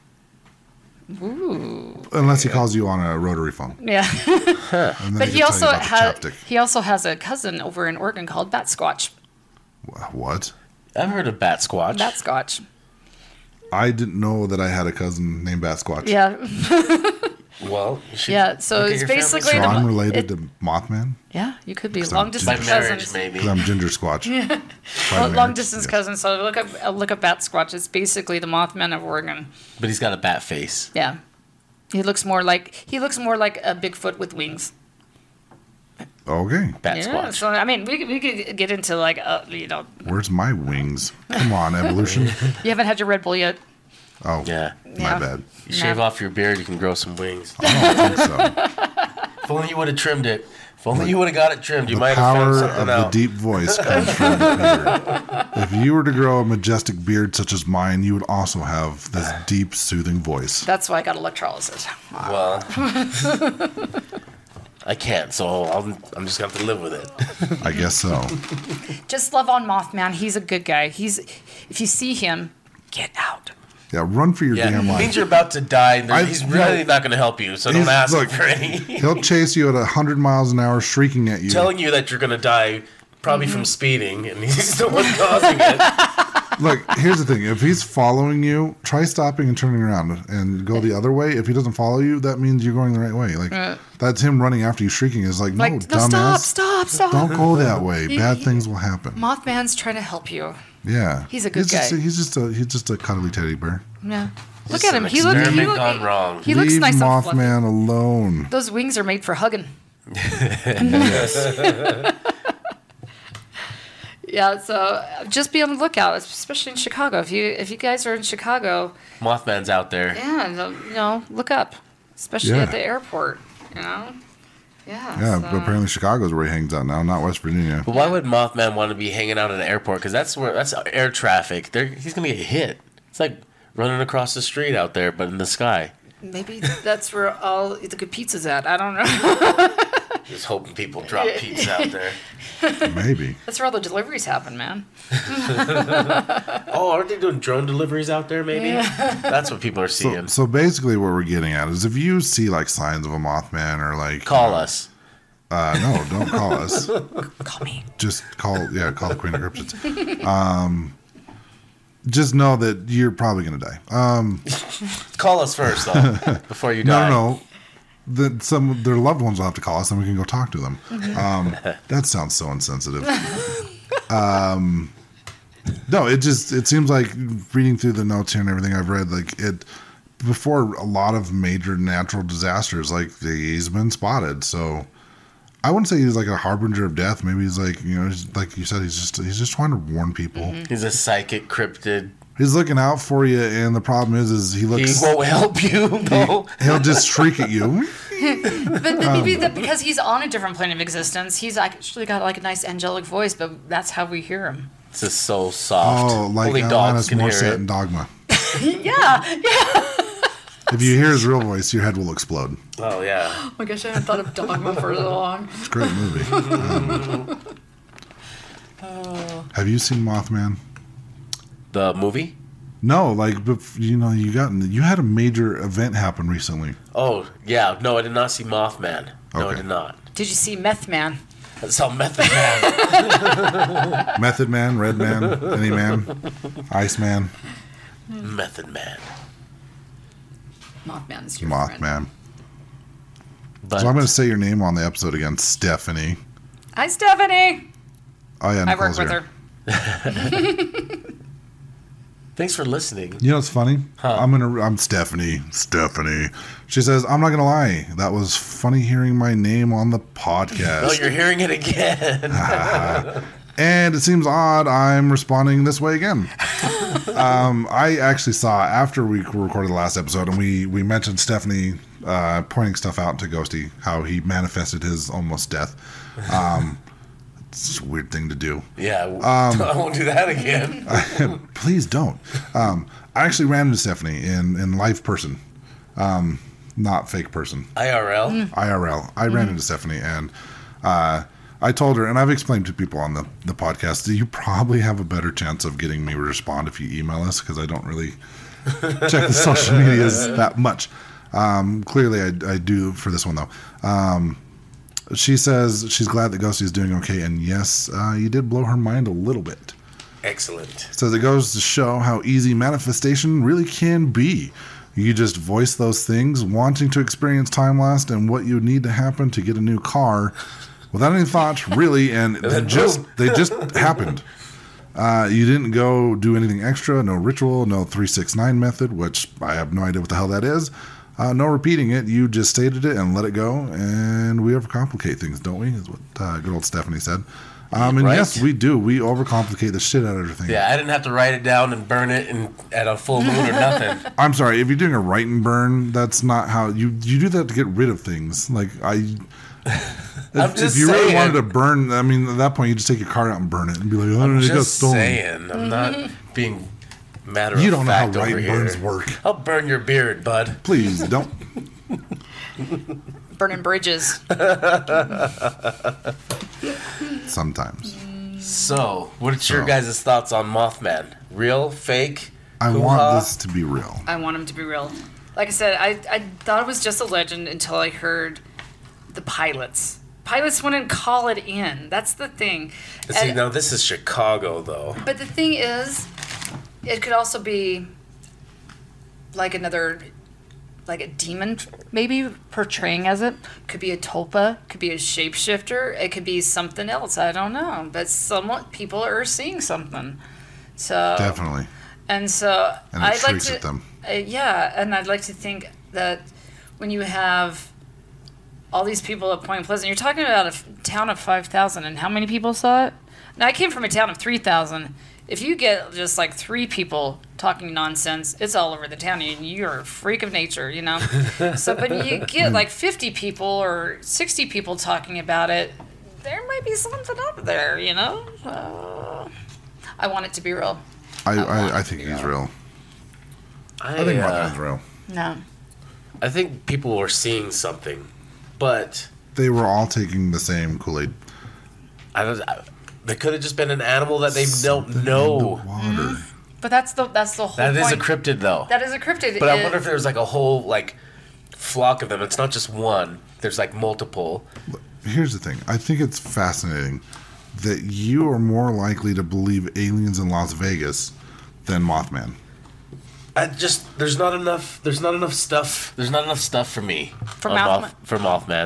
Speaker 4: Ooh,
Speaker 2: Unless he calls you on a rotary phone.
Speaker 4: yeah.
Speaker 2: And then
Speaker 4: But
Speaker 2: he
Speaker 4: he
Speaker 2: can
Speaker 4: also
Speaker 2: tell you about the
Speaker 4: has
Speaker 2: chapstick.
Speaker 4: he also has a cousin over in Oregon called Bat Squatch.
Speaker 2: Wh- What?
Speaker 3: I've heard of Bat Squatch.
Speaker 4: Bat Squatch.
Speaker 2: I didn't know that I had a cousin named Bat Squatch.
Speaker 4: Yeah,
Speaker 3: Well, you should
Speaker 4: Yeah, so
Speaker 3: look at
Speaker 4: it's
Speaker 3: your family
Speaker 4: basically
Speaker 2: So
Speaker 3: tree.
Speaker 4: the-
Speaker 2: I'm related
Speaker 4: it-
Speaker 2: to Mothman?
Speaker 4: yeah. You could be
Speaker 2: So
Speaker 4: long
Speaker 2: I'm
Speaker 3: by
Speaker 4: distance
Speaker 3: marriage,
Speaker 4: cousins.
Speaker 3: maybe.
Speaker 2: Because I'm Ginger Squatch. By
Speaker 4: Well, long
Speaker 2: marriage,
Speaker 4: distance
Speaker 2: yes.
Speaker 4: cousins. So look up uh, look up Bat Squatch. It's basically the Mothman of Oregon.
Speaker 3: But he's got a bat face.
Speaker 4: Yeah, he looks more like he looks more like a Bigfoot with wings.
Speaker 2: Okay.
Speaker 3: Bat
Speaker 4: Yeah,
Speaker 3: Squatch.
Speaker 4: so I mean, we could, we could get into like, uh, you know,
Speaker 2: Where's my wings? Come on, evolution.
Speaker 4: you haven't had your Red Bull yet.
Speaker 2: Oh,
Speaker 3: Yeah.
Speaker 2: my
Speaker 4: Yeah.
Speaker 2: bad.
Speaker 3: You shave
Speaker 4: No.
Speaker 3: off your beard, you can grow some wings.
Speaker 2: I don't think so.
Speaker 3: If only you would have trimmed it. If only you would have got it trimmed, you
Speaker 2: The
Speaker 3: might have found
Speaker 2: power
Speaker 3: something
Speaker 2: of the
Speaker 3: out.
Speaker 2: deep voice comes from the beard. If you were to grow a majestic beard such as mine, you would also have this deep, soothing voice.
Speaker 4: That's why I got electrolysis.
Speaker 3: Well, I can't, so I'm, I'm just going to have to live with it.
Speaker 2: I guess so.
Speaker 4: Just love on Mothman. He's a good guy. He's if you see him, get out.
Speaker 2: Yeah, run for your
Speaker 3: Yeah,
Speaker 2: damn
Speaker 3: it
Speaker 2: life.
Speaker 3: means you're about to die, and
Speaker 2: I-
Speaker 3: he's really
Speaker 2: no.
Speaker 3: not going to help you, so
Speaker 2: He's-
Speaker 3: don't ask
Speaker 2: look,
Speaker 3: him for any.
Speaker 2: He'll chase you at one hundred miles an hour, shrieking at you.
Speaker 3: Telling you that you're going to die, probably
Speaker 4: Mm-hmm.
Speaker 3: from speeding, and he's the one causing it.
Speaker 2: Look, here's the thing. If he's following you, try stopping and turning around and go the other way. If he doesn't follow you, that means you're going the right way. Like, that's him running after you, shrieking. Is like, no,
Speaker 4: Like, no,
Speaker 2: dumbass.
Speaker 4: stop, stop, stop.
Speaker 2: Don't go that way.
Speaker 4: He-
Speaker 2: Bad
Speaker 4: he-
Speaker 2: things will happen.
Speaker 4: Mothman's trying to help you.
Speaker 2: Yeah.
Speaker 4: He's a good
Speaker 2: he's Just
Speaker 4: guy.
Speaker 2: a, he's just a he's just a cuddly teddy bear.
Speaker 4: Yeah. Look
Speaker 3: Just
Speaker 4: at him.
Speaker 3: an
Speaker 4: He looks. He,
Speaker 3: experiment
Speaker 4: look,
Speaker 3: gone wrong.
Speaker 4: he looks
Speaker 2: Leave
Speaker 4: nice and fluffy.
Speaker 2: Mothman alone.
Speaker 4: Those wings are made for hugging. Yeah, so uh, just be on the lookout, especially in Chicago. If you if you guys are in Chicago,
Speaker 3: Mothman's out there.
Speaker 4: yeah, no- you know, look up, especially
Speaker 2: Yeah.
Speaker 4: at the airport. You know, yeah.
Speaker 2: Yeah,
Speaker 4: so-
Speaker 2: but apparently Chicago's where he hangs out now, not West Virginia.
Speaker 3: But why would Mothman want to be hanging out at an airport? Because that's where that's air traffic. There, he's gonna get hit. It's like running across the street out there, but in the sky.
Speaker 4: Maybe that's where all the good pizza's at. I don't know.
Speaker 3: Just hoping people drop pizza out there.
Speaker 2: Maybe.
Speaker 4: That's where all the deliveries happen, man.
Speaker 3: Oh, aren't they doing drone deliveries out there? Maybe that's what people are
Speaker 2: So,
Speaker 3: seeing.
Speaker 2: so basically, what we're getting at is if you see like signs of a Mothman or like
Speaker 3: Call us.
Speaker 2: Uh, no, don't call us.
Speaker 4: Call me.
Speaker 2: Just call, yeah, call the Queen of Cryptids. Um, just know that you're probably gonna die. Um,
Speaker 3: Call us first, though, before you
Speaker 2: no,
Speaker 3: die.
Speaker 2: no, no. That some their loved ones will have to call us, and we can go talk to them. Um, that sounds so insensitive. Um, no, it just it seems like reading through the notes here and everything I've read, like it before a lot of major natural disasters, like he's been spotted. So I wouldn't say he's like a harbinger of death. Maybe he's like, you know, he's, like you said, he's just he's just trying to warn people.
Speaker 4: Mm-hmm.
Speaker 3: He's a psychic cryptid.
Speaker 2: He's looking out for you, and the problem is, is he looks.
Speaker 3: He won't help you, though.
Speaker 2: He'll just shriek at you.
Speaker 4: But then maybe that because he's on a different plane of existence, he's actually got like a nice angelic voice, but that's how we hear him.
Speaker 3: This is so soft.
Speaker 2: Oh, like
Speaker 3: Only
Speaker 2: Alanis
Speaker 3: dogs can hear
Speaker 2: Morissette
Speaker 3: it.
Speaker 2: in Dogma.
Speaker 4: Yeah, yeah.
Speaker 2: If you hear his real voice, your head will explode.
Speaker 3: Oh, yeah.
Speaker 4: Oh my gosh, I haven't thought of Dogma for so long.
Speaker 2: It's a great movie. Um,
Speaker 4: Oh.
Speaker 2: have you seen Mothman?
Speaker 3: The movie?
Speaker 2: No, like bef- you know, you got you had a major event happen recently.
Speaker 3: Oh, yeah. No, I did not see Mothman. No,
Speaker 2: Okay.
Speaker 3: I did not.
Speaker 4: Did you see Meth Man?
Speaker 3: I saw Method Man.
Speaker 2: Method Man, Red Man, Any Man, Ice Man,
Speaker 3: Method Man.
Speaker 4: Mothman's your friend.
Speaker 2: Mothman.
Speaker 3: But
Speaker 2: So I'm going to say your name on the episode again, Stephanie.
Speaker 4: Hi, Stephanie.
Speaker 2: Oh yeah,
Speaker 4: I work
Speaker 2: Nicole's
Speaker 4: with
Speaker 2: here.
Speaker 4: her.
Speaker 3: thanks for listening.
Speaker 2: You know what's funny?
Speaker 3: Huh.
Speaker 2: I'm gonna. I'm Stephanie. Stephanie. She says, "I'm not gonna lie. That was funny hearing my name on the podcast."
Speaker 3: Oh, you're hearing it again.
Speaker 2: And it seems odd I'm responding this way again. um, I actually saw after we recorded the last episode, and we we mentioned Stephanie uh, pointing stuff out to Ghosty, how he manifested his almost death. Um, it's a weird thing to do.
Speaker 3: yeah, I won't do that again.
Speaker 2: Please don't. Um, I actually ran into Stephanie in, in live person, um, not fake person,
Speaker 3: I R L?
Speaker 2: I R L. I ran into Stephanie, and uh, I told her, and I've explained to people on the, the podcast, that you probably have a better chance of getting me to respond if you email us, because I don't really check the social medias that much. Um, clearly, I, I do for this one, though. Um, she says she's glad that Ghosty is doing okay, and yes, uh, you did blow her mind a little bit.
Speaker 3: Excellent.
Speaker 2: Says it goes to show how easy manifestation really can be. You just voice those things, wanting to experience time lost and what you need to happen to get a new car, without any thought, really, and they
Speaker 3: then
Speaker 2: just
Speaker 3: boom.
Speaker 2: they just happened. Uh, you didn't go do anything extra, no ritual, no three six nine method, which I have no idea what the hell that is. Uh, no repeating it. You just stated it and let it go, and we overcomplicate things, don't we? Is what uh, good old Stephanie said. Um, and
Speaker 3: Right.
Speaker 2: yes, we do. We overcomplicate the shit out of everything.
Speaker 3: Yeah, I didn't have to write it down and burn it in, at a full moon or nothing.
Speaker 2: I'm sorry, if you're doing a write and burn, that's not how you you do that to get rid of things. Like I, if,
Speaker 3: I'm just
Speaker 2: if you really
Speaker 3: saying.
Speaker 2: wanted to burn, I mean, at that point you just take your car out and burn it and be like, oh,
Speaker 3: I'm
Speaker 2: it got
Speaker 3: just
Speaker 2: stolen.
Speaker 3: saying. I'm not being matter of
Speaker 2: You don't know how
Speaker 3: fact
Speaker 2: write
Speaker 3: over
Speaker 2: and
Speaker 3: here.
Speaker 2: burns work.
Speaker 3: I'll burn your beard, bud.
Speaker 2: Please don't.
Speaker 4: Burning bridges.
Speaker 2: Sometimes
Speaker 3: So, what's your
Speaker 2: So.
Speaker 3: guys' thoughts on Mothman? Real? Fake?
Speaker 2: I
Speaker 3: Hoo-ha?
Speaker 2: want this to be real.
Speaker 4: I want him to be real. Like I said, I, I thought it was just a legend until I heard the pilots. Pilots wouldn't call it in. That's the thing.
Speaker 3: See,
Speaker 4: And-
Speaker 3: now this is Chicago, though.
Speaker 4: But the thing is, it could also be like another, like a demon, maybe portraying as it. Could be a tulpa. Could be a shapeshifter. It could be something else. I don't know. But somewhat people are seeing something. So
Speaker 2: Definitely.
Speaker 4: and so
Speaker 2: And it
Speaker 4: I'd like
Speaker 2: shrieks
Speaker 4: to,
Speaker 2: at them.
Speaker 4: Uh, yeah, and I'd like to think that when you have all these people at Point Pleasant, you're talking about a f- town of five thousand, and how many people saw it? Now, I came from a town of three thousand. If you get just like three people talking nonsense, it's all over the town, and you're a freak of nature, you know? So, but you get like fifty people or sixty people talking about it, there might be something up there, you know? Uh, I want it to be real.
Speaker 2: I, I, I think he's real.
Speaker 3: I,
Speaker 2: I think
Speaker 3: uh,
Speaker 2: Mothman's real.
Speaker 4: No.
Speaker 3: I think people were seeing something, but
Speaker 2: They were all taking the same Kool-Aid.
Speaker 3: I don't. I, they could have just been an animal that they
Speaker 2: Something
Speaker 3: don't
Speaker 2: in
Speaker 3: know.
Speaker 2: the water.
Speaker 4: But that's the that's the whole
Speaker 3: That is
Speaker 4: point.
Speaker 3: a cryptid, though.
Speaker 4: That is a cryptid.
Speaker 3: But I
Speaker 4: It-
Speaker 3: wonder if there's like a whole like flock of them. It's not just one. There's like multiple.
Speaker 2: Here's the thing. I think it's fascinating that you are more likely to believe aliens in Las Vegas than Mothman.
Speaker 3: I just there's not enough. There's not enough stuff. There's not enough stuff for me
Speaker 4: For
Speaker 3: on
Speaker 4: Mothman?
Speaker 3: Moth, for Mothman.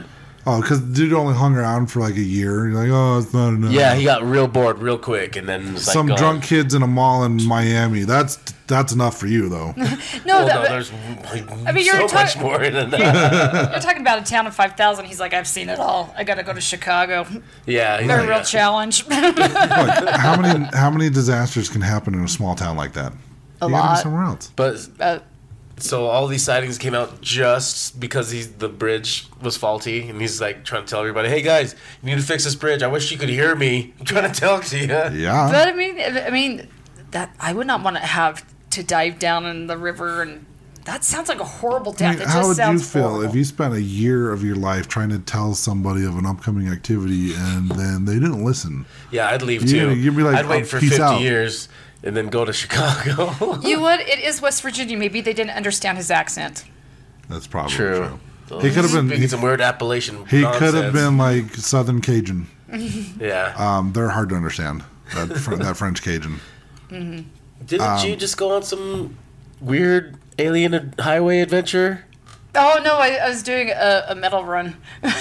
Speaker 2: Oh, because dude only hung around for like a year. You're like, oh, it's not enough.
Speaker 3: Yeah, he got real bored real quick, and then was like,
Speaker 2: Some
Speaker 3: gone.
Speaker 2: drunk kids in a mall in Miami. That's that's enough for you, though.
Speaker 4: No,
Speaker 3: Well,
Speaker 4: that,
Speaker 3: no, there's like,
Speaker 4: I mean,
Speaker 3: so
Speaker 4: you're
Speaker 3: much
Speaker 4: talk-
Speaker 3: more than that.
Speaker 4: you're talking about a town of five thousand. He's like, I've seen it all. I got to go to Chicago.
Speaker 3: Yeah, he's
Speaker 4: They're a
Speaker 3: like,
Speaker 4: real
Speaker 3: yeah.
Speaker 4: challenge.
Speaker 2: Look, how many how many disasters can happen in a small town like that?
Speaker 4: A
Speaker 2: you gotta
Speaker 4: lot.
Speaker 2: be somewhere else.
Speaker 3: But
Speaker 4: uh,
Speaker 3: so all these sightings came out just because he's the bridge was faulty, and he's like trying to tell everybody, "Hey guys, you need to fix this bridge. I wish you could hear me. I'm trying to tell to you."
Speaker 2: Yeah.
Speaker 4: but I mean, I mean, that I would not want to have to dive down in the river, and that sounds like a horrible
Speaker 2: I
Speaker 4: death.
Speaker 2: mean,
Speaker 4: it
Speaker 2: how
Speaker 4: just
Speaker 2: would you
Speaker 4: sounds
Speaker 2: feel
Speaker 4: horrible.
Speaker 2: if you spent a year of your life trying to tell somebody of an upcoming activity and then they didn't listen?
Speaker 3: Yeah, I'd leave
Speaker 2: Yeah,
Speaker 3: too.
Speaker 2: you'd be like,
Speaker 3: I'd wait
Speaker 2: "Oh,
Speaker 3: for
Speaker 2: peace
Speaker 3: fifty
Speaker 2: out."
Speaker 3: years and then go to Chicago.
Speaker 4: You would. It is West Virginia. Maybe they didn't understand his accent.
Speaker 2: That's probably
Speaker 3: True.
Speaker 2: true. He could have been.
Speaker 3: Speaking
Speaker 2: He,
Speaker 3: some weird Appalachian.
Speaker 2: he could have
Speaker 3: nonsense.
Speaker 2: been like Southern Cajun.
Speaker 3: Yeah.
Speaker 2: Um, they're hard to understand. That fr- that French Cajun.
Speaker 3: Didn't
Speaker 2: um,
Speaker 3: you just go on some weird alien highway adventure?
Speaker 4: Oh no, I, I was doing a, a metal run.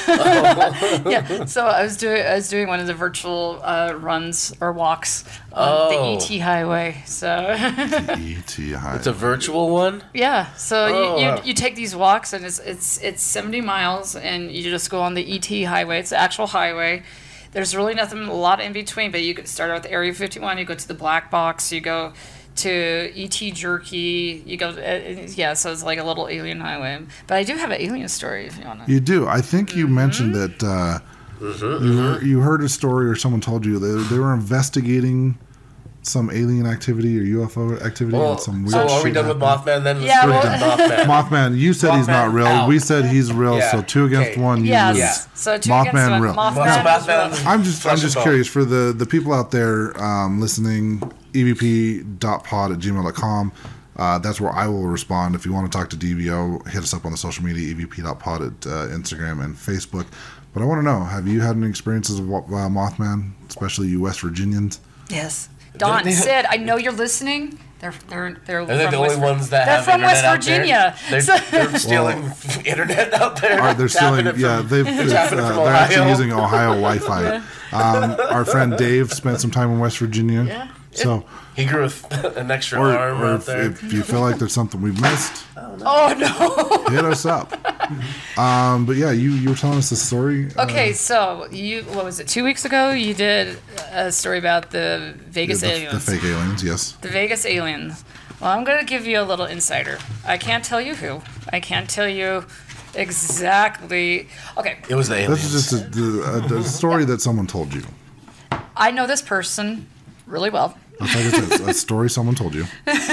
Speaker 4: yeah, so I was doing I was doing one of the virtual uh, runs or walks on
Speaker 3: Oh.
Speaker 4: the E T highway. So
Speaker 2: E T high.
Speaker 3: It's a virtual one.
Speaker 4: yeah, so
Speaker 3: Oh,
Speaker 4: you, you
Speaker 3: wow.
Speaker 4: you take these walks and it's it's it's seventy miles and you just go on the E T highway. It's the actual highway. There's really nothing a lot in between, but you could start out with Area fifty-one. You go to the Black Box. You go to E T Jerky. You go, uh, yeah. So it's like a little alien highway. But I do have an alien story if you want to.
Speaker 2: You do. I think you mentioned
Speaker 4: Mm-hmm.
Speaker 2: that uh, you, heard, you heard a story or someone told you they, they were investigating some alien activity or U F O activity
Speaker 3: Well,
Speaker 2: and some weird
Speaker 3: so are we
Speaker 2: shit
Speaker 3: done with
Speaker 2: happened.
Speaker 3: Mothman then? Let's
Speaker 4: Yeah,
Speaker 3: go
Speaker 4: well-
Speaker 3: to Mothman.
Speaker 2: Mothman, you said he's not
Speaker 3: Mothman
Speaker 2: real.
Speaker 3: out.
Speaker 2: We said he's real.
Speaker 3: Yeah.
Speaker 2: So two against
Speaker 3: Okay.
Speaker 2: one. You
Speaker 4: Yes.
Speaker 2: lose.
Speaker 3: Yeah.
Speaker 4: So two
Speaker 2: Mothman
Speaker 4: against one.
Speaker 2: real.
Speaker 4: Mothman.
Speaker 3: So
Speaker 4: is
Speaker 3: Mothman-
Speaker 4: real.
Speaker 2: I'm just I'm
Speaker 3: Flesh
Speaker 2: just
Speaker 3: and bone.
Speaker 2: curious for the, the people out there um, listening, E V P dot pod at gmail dot com. Uh, that's where I will respond. If you want to talk to D V O, hit us up on the social media, E V P dot pod at uh, Instagram and Facebook. But I want to know, have you had any experiences of uh, Mothman, especially you West Virginians?
Speaker 4: Yes. Don,
Speaker 3: they-
Speaker 4: Sid, I know you're listening. They're they're they're
Speaker 3: Are they
Speaker 4: from
Speaker 3: the only
Speaker 4: West,
Speaker 3: ones that
Speaker 4: they're
Speaker 3: have
Speaker 4: from
Speaker 3: internet
Speaker 4: West
Speaker 3: out there?
Speaker 4: Virginia.
Speaker 3: They're,
Speaker 4: So-
Speaker 3: they're stealing internet out there.
Speaker 2: Are they're
Speaker 3: tapping
Speaker 2: stealing?
Speaker 3: it from-
Speaker 2: Yeah, they've it's, uh,
Speaker 3: tapping it from
Speaker 2: they're actually
Speaker 3: Ohio.
Speaker 2: using Ohio Wi-Fi. Um, our friend Dave spent some time in West Virginia.
Speaker 4: Yeah.
Speaker 2: So,
Speaker 3: He grew a- an extra
Speaker 2: or,
Speaker 3: arm
Speaker 2: or
Speaker 3: out
Speaker 2: if,
Speaker 3: there.
Speaker 2: if you feel like there's something we've missed,
Speaker 4: Oh no.
Speaker 2: hit us up. Um, but yeah, you you were telling us the story. uh,
Speaker 4: Okay, so you what was it? Two weeks ago, you did a story about the Vegas
Speaker 2: the,
Speaker 4: aliens.
Speaker 2: the fake aliens, yes.
Speaker 4: The Vegas aliens. Well, I'm going to give you a little insider. I can't tell you who. I can't tell you exactly. Okay,
Speaker 3: It was the aliens.
Speaker 2: This is just a, a, a story that someone told you.
Speaker 4: I know this person really well.
Speaker 2: That's like it's a, a story someone told you.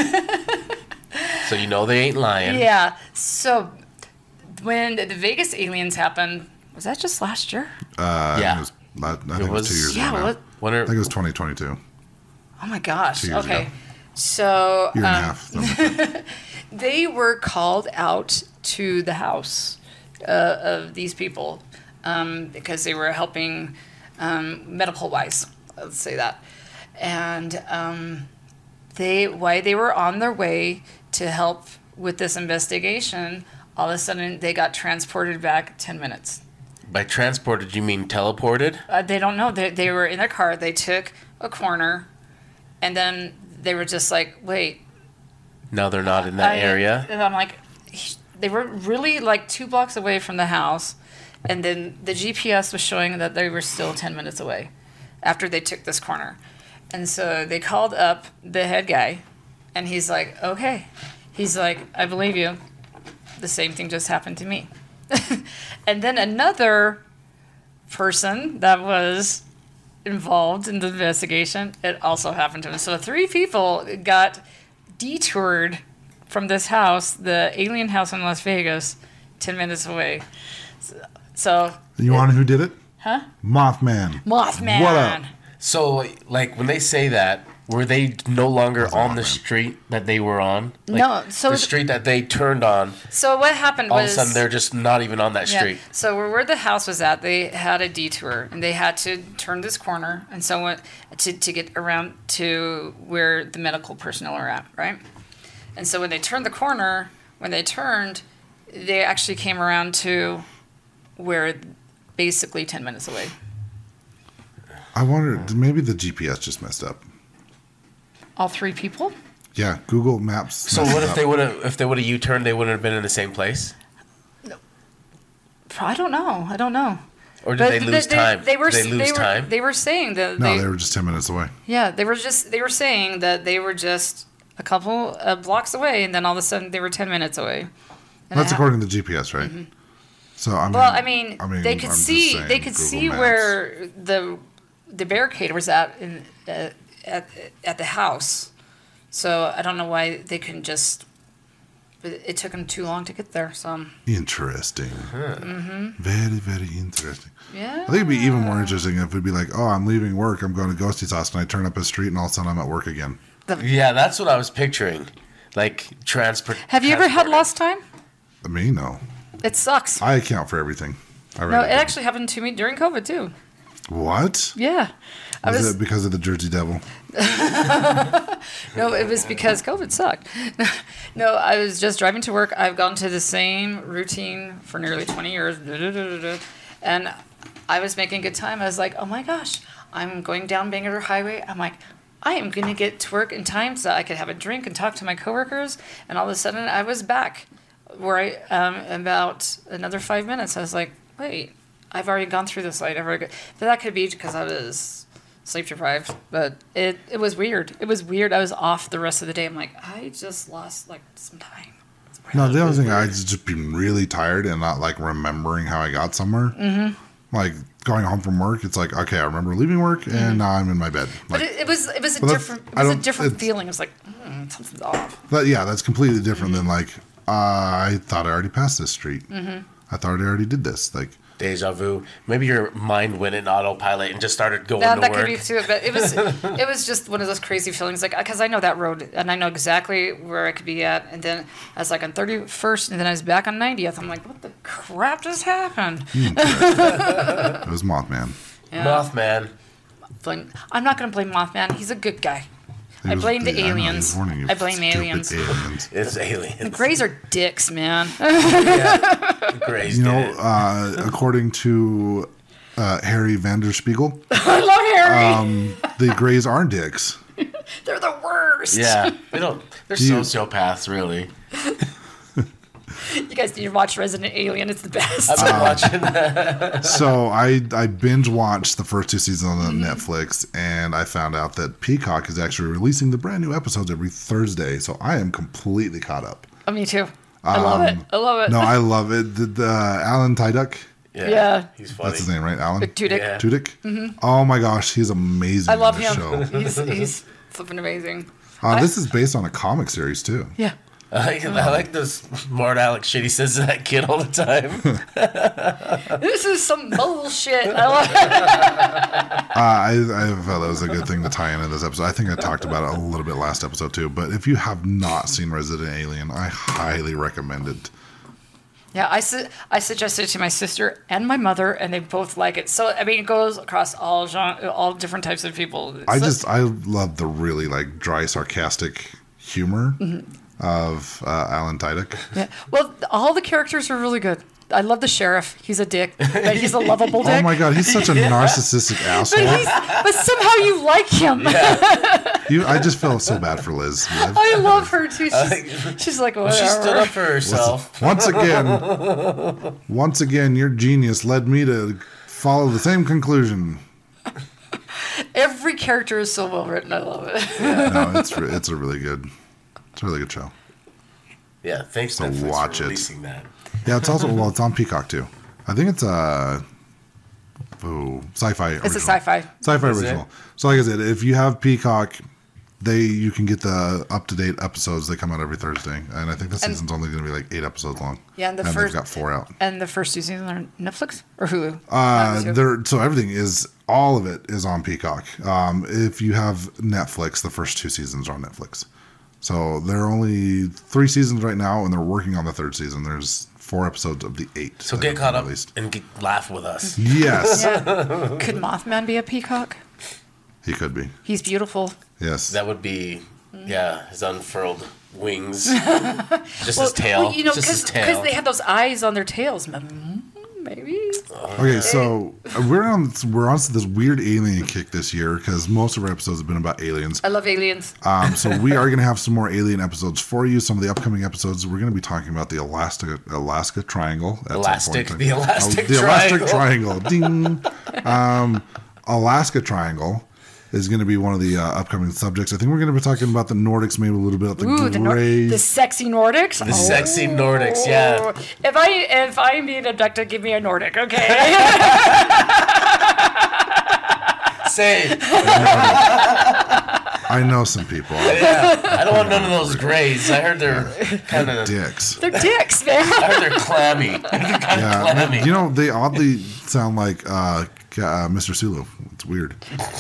Speaker 3: So you know they ain't lying.
Speaker 4: Yeah. So when the Vegas aliens happened, was that just last year?
Speaker 2: Uh,
Speaker 3: Yeah.
Speaker 2: I think it was, la- I think it was,
Speaker 3: was-
Speaker 2: two years
Speaker 4: Yeah.
Speaker 2: ago now.
Speaker 4: What?
Speaker 3: When
Speaker 2: I
Speaker 3: are,
Speaker 2: think it was twenty twenty-two.
Speaker 4: Oh my gosh.
Speaker 2: Two years
Speaker 4: Okay.
Speaker 2: ago.
Speaker 4: So
Speaker 2: Year and a
Speaker 4: um,
Speaker 2: half. something like that.
Speaker 4: they were called out to the house uh, of these people um, because they were helping um, medical wise. Let's say that, and um, they while they were on their way to help with this investigation, all of a sudden they got transported back ten minutes.
Speaker 3: by transported you mean teleported?
Speaker 4: Uh, they don't know. They, they were in their car. They took a corner, and then they were just like, wait.
Speaker 3: Now they're not in that
Speaker 4: I-
Speaker 3: area.
Speaker 4: And I'm like, they were really like two blocks away from the house, and then the G P S was showing that they were still ten minutes away after they took this corner. And so they called up the head guy, and he's like, okay. He's like, I believe you. The same thing just happened to me. And then another person that was involved in the investigation, it also happened to him. So three people got detoured from this house, the alien house in Las Vegas, ten minutes away. So, so
Speaker 2: You want to know who did it?
Speaker 4: huh?
Speaker 2: Mothman.
Speaker 4: Mothman.
Speaker 2: What up?
Speaker 3: So like when they say that, were they no longer on the
Speaker 2: Mothman.
Speaker 3: street that they were on? Like,
Speaker 4: No, so
Speaker 3: the
Speaker 4: th-
Speaker 3: street that they turned on,
Speaker 4: So what happened
Speaker 3: all of a
Speaker 4: was
Speaker 3: sudden they're just not even on that
Speaker 4: yeah,
Speaker 3: street.
Speaker 4: so where, where the house was at, they had a detour and they had to turn this corner and so went to to get around to where the medical personnel are at, right? And so when they turned the corner, when they turned, they actually came around to where basically ten minutes away.
Speaker 2: I wonder, maybe the G P S just messed up.
Speaker 4: All three people?
Speaker 2: Yeah, Google Maps.
Speaker 3: So
Speaker 2: messed
Speaker 3: what if
Speaker 2: up.
Speaker 3: they would have if they would have U-turned, they wouldn't have been in the same place?
Speaker 4: I don't know. I don't know.
Speaker 3: Or did they lose time?
Speaker 4: They were,
Speaker 3: did they lose
Speaker 4: they were,
Speaker 3: time?
Speaker 4: They were saying that
Speaker 2: No,
Speaker 4: they,
Speaker 2: they were just ten minutes away.
Speaker 4: yeah, they were just they were saying that they were just a couple of blocks away, and then all of a sudden they were ten minutes away. And
Speaker 2: That's
Speaker 4: it
Speaker 2: according to the G P S, right?
Speaker 4: Mm-hmm.
Speaker 2: So I mean,
Speaker 4: Well, I mean,
Speaker 2: I mean,
Speaker 4: they could
Speaker 2: I'm just
Speaker 4: see
Speaker 2: saying
Speaker 4: they could
Speaker 2: Google
Speaker 4: see
Speaker 2: Maps.
Speaker 4: where the the barricade was at in uh, at at the house. So I don't know why they couldn't just. But it took them too long to get there. So
Speaker 2: Interesting.
Speaker 4: Mm-hmm.
Speaker 2: Very, very interesting.
Speaker 4: yeah,
Speaker 2: I think it'd be even more interesting if it'd be like, oh, I'm leaving work, I'm going to Ghosty's house, and I turn up his street, and all of a sudden I'm at work again.
Speaker 3: Yeah, that's what I was picturing. Like transport.
Speaker 4: Have you ever had
Speaker 3: transported.
Speaker 4: lost time?
Speaker 2: Me, no.
Speaker 4: It sucks.
Speaker 2: I account for everything. I
Speaker 4: No,
Speaker 2: really
Speaker 4: it
Speaker 2: do.
Speaker 4: actually happened to me during COVID too.
Speaker 2: What?
Speaker 4: Yeah, I
Speaker 2: Was,
Speaker 4: was
Speaker 2: it because of the Jersey Devil?
Speaker 4: no, it was because COVID sucked. No, I was just driving to work. I've gone to the same routine for nearly twenty years, and I was making good time. I was like, oh my gosh, I'm going down Bangor Highway. I'm like, I am going to get to work in time so I could have a drink and talk to my coworkers. And all of a sudden, I was back where I um about another five minutes. I was like, wait, I've already gone through this light. I've already, go-. But that could be because I was sleep deprived. But it it was weird. It was weird. I was off the rest of the day. I'm like, I just lost like some time. It's
Speaker 2: No,
Speaker 4: really
Speaker 2: the other thing,
Speaker 4: weird.
Speaker 2: I'd just be really tired and not like remembering how I got somewhere. Mm-hmm. Like going home from work, it's like, okay, I remember leaving work, and now I'm in my bed.
Speaker 4: But
Speaker 2: Like,
Speaker 4: it, it was it was a
Speaker 2: Well, that's-
Speaker 4: different it
Speaker 2: I
Speaker 4: was a
Speaker 2: don't-
Speaker 4: different
Speaker 2: it's-
Speaker 4: feeling. It was like mm, something's off.
Speaker 2: but yeah, that's completely different
Speaker 4: Mm-hmm.
Speaker 2: than like, uh, I thought I already passed this street. Mm-hmm. I thought I already did this. Like,
Speaker 3: Deja vu. Maybe your mind went in autopilot and just started going
Speaker 4: Yeah,
Speaker 3: to
Speaker 4: that
Speaker 3: work.
Speaker 4: could be too. But it was it was just one of those crazy feelings, like because I know that road and I know exactly where I could be at. And then I was like on thirty-first, and then I was back on ninetieth. I'm like, what the crap just happened?
Speaker 2: it was Mothman.
Speaker 4: Yeah.
Speaker 3: Mothman.
Speaker 4: Blame, I'm not gonna blame Mothman. He's a good guy.
Speaker 2: He
Speaker 4: I
Speaker 2: was-
Speaker 4: blame the
Speaker 2: I know, he was
Speaker 4: aliens.
Speaker 2: warning you,
Speaker 4: I blame
Speaker 2: stupid
Speaker 4: aliens.
Speaker 2: aliens.
Speaker 3: It's aliens.
Speaker 4: Greys are dicks, man.
Speaker 3: Grays
Speaker 2: You
Speaker 3: did
Speaker 2: know,
Speaker 3: it.
Speaker 2: uh, according to uh, Harry Vanderspiegel,
Speaker 4: I love Harry.
Speaker 2: um, the Greys are dicks.
Speaker 4: They're the worst.
Speaker 3: Yeah, they don't. They're
Speaker 2: Do you-
Speaker 3: sociopaths, really.
Speaker 4: You guys need to watch Resident Alien. It's the best.
Speaker 3: I've been watching that.
Speaker 2: So I I binge watched the first two seasons on
Speaker 4: Mm-hmm.
Speaker 2: Netflix, and I found out that Peacock is actually releasing the brand new episodes every Thursday. So I am completely caught up.
Speaker 4: Oh, me too. I love it. I love it.
Speaker 2: No, I love it. The, the Alan Tudyk,
Speaker 3: Yeah,
Speaker 4: Yeah.
Speaker 3: he's funny.
Speaker 2: that's his name, right? Alan
Speaker 4: Tudyk.
Speaker 3: Yeah.
Speaker 2: Tudyk. Oh my gosh, he's amazing.
Speaker 4: I love
Speaker 2: in this
Speaker 4: him.
Speaker 2: Show.
Speaker 4: He's he's flipping amazing.
Speaker 2: Uh, this is based on a comic series too.
Speaker 4: Yeah.
Speaker 3: I like, I like this smart Alex shit he says to that kid all the time.
Speaker 4: This is some bullshit. I love it.
Speaker 2: Uh, I, I felt that was a good thing to tie into this episode. I think I talked about it a little bit last episode too. But if you have not seen Resident Alien, I highly recommend it.
Speaker 4: Yeah, I, su- I suggested it to my sister and my mother, and they both like it. So I mean, it goes across all genre, all different types of people.
Speaker 2: I
Speaker 4: So-
Speaker 2: just I love the really like dry, sarcastic humor of uh, Alan Tudyk.
Speaker 4: yeah. Well, all the characters are really good. I love the sheriff. He's a dick, but he's a lovable dick.
Speaker 2: Oh my god, he's such a narcissistic
Speaker 4: But
Speaker 2: asshole.
Speaker 4: he's but somehow you like him.
Speaker 2: You, I just feel so bad for Liz. Liv.
Speaker 4: I love her too. She's, she's like whatever.
Speaker 3: She stood up for herself.
Speaker 2: Once again, once again, your genius led me to follow the same conclusion.
Speaker 4: Every character is so well written. I love it.
Speaker 2: No, it's re- it's a really good, it's a really good show.
Speaker 3: Yeah, thanks
Speaker 2: So
Speaker 3: Netflix
Speaker 2: watch
Speaker 3: for
Speaker 2: it.
Speaker 3: releasing that.
Speaker 2: Yeah, it's also well, it's on Peacock too. I think it's a oh, sci-fi.
Speaker 4: It's a
Speaker 2: original.
Speaker 4: sci-fi.
Speaker 2: Sci-fi
Speaker 3: Is it?
Speaker 2: original. So like I said, if you have Peacock, they you can get the up-to-date episodes. They come out every Thursday, and I think the
Speaker 4: And-
Speaker 2: season's only going to be like eight episodes long.
Speaker 4: Yeah, and the
Speaker 2: and
Speaker 4: first-
Speaker 2: they've got four out.
Speaker 4: And the first two seasons are on Netflix or Hulu.
Speaker 2: Uh,
Speaker 4: One, two.
Speaker 2: there, so everything is all of it is on Peacock. Um, if you have Netflix, the first two seasons are on Netflix. So there are only three seasons right now, and they're working on the third season. There's four episodes of the eight.
Speaker 3: So
Speaker 2: that
Speaker 3: get
Speaker 2: have
Speaker 3: caught
Speaker 2: been
Speaker 3: up
Speaker 2: released.
Speaker 3: and get, laugh with us.
Speaker 2: Yes,
Speaker 4: Yeah. Could Mothman be a peacock?
Speaker 2: he could be.
Speaker 4: He's beautiful.
Speaker 2: Yes.
Speaker 3: That would be, yeah, his unfurled wings. Just his tail.
Speaker 4: Well, you know,
Speaker 3: Just his
Speaker 4: because
Speaker 3: tail.
Speaker 4: they have those eyes on their tails. Mm, Maybe.
Speaker 2: Okay, so we're on we're on to this weird alien kick this year because most of our episodes have been about aliens.
Speaker 4: I love aliens.
Speaker 2: Um, so we are going to have some more alien episodes for you. Some of the upcoming episodes, we're going to be talking about the Alaska Alaska Triangle. at some
Speaker 3: Elastic,
Speaker 2: point.
Speaker 3: the elastic
Speaker 2: Oh, the Elastic
Speaker 3: triangle.
Speaker 2: Triangle. Ding. Um, Alaska Triangle is going to be one of the uh, upcoming subjects. I think we're going to be talking about the Nordics, maybe a little bit about the
Speaker 4: Ooh, the, Nor-
Speaker 2: Greys.
Speaker 4: the sexy Nordics.
Speaker 3: The sexy Nordics, yeah.
Speaker 4: If I if I'm being abducted, give me a Nordic, okay?
Speaker 3: Say,
Speaker 2: I know some people.
Speaker 3: yeah, I don't want none of those grays. I heard they're kind of.
Speaker 2: Dicks.
Speaker 4: They're dicks, man.
Speaker 3: I heard they're clammy. They're kind
Speaker 2: Yeah,
Speaker 3: of clammy.
Speaker 2: you know, they oddly sound like uh, uh, Mister Sulu. It's weird.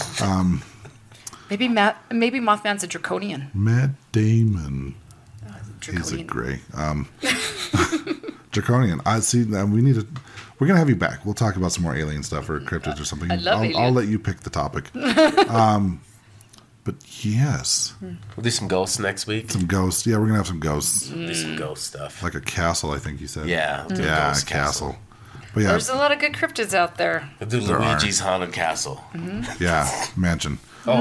Speaker 4: Maybe Matt. Maybe Mothman's a draconian.
Speaker 2: Matt Damon. He's a
Speaker 4: Draconian.
Speaker 2: gray. Um, Draconian. I see that we need to. We're gonna have you back. We'll talk about some more alien stuff or cryptids or something.
Speaker 4: I love
Speaker 2: I'll, I'll
Speaker 4: aliens.
Speaker 2: let you pick the topic. um, but yes,
Speaker 3: We'll do some ghosts next week.
Speaker 2: some ghosts. Yeah, we're gonna have some ghosts,
Speaker 3: do some ghost stuff.
Speaker 2: like a castle. I think you said.
Speaker 3: Yeah, we'll do a
Speaker 2: Yeah,
Speaker 3: ghost
Speaker 2: a castle. But yeah,
Speaker 4: There's a lot of good cryptids out there.
Speaker 3: We'll do
Speaker 2: There are.
Speaker 3: Luigi's Haunted Castle.
Speaker 2: yeah, mansion.
Speaker 3: Oh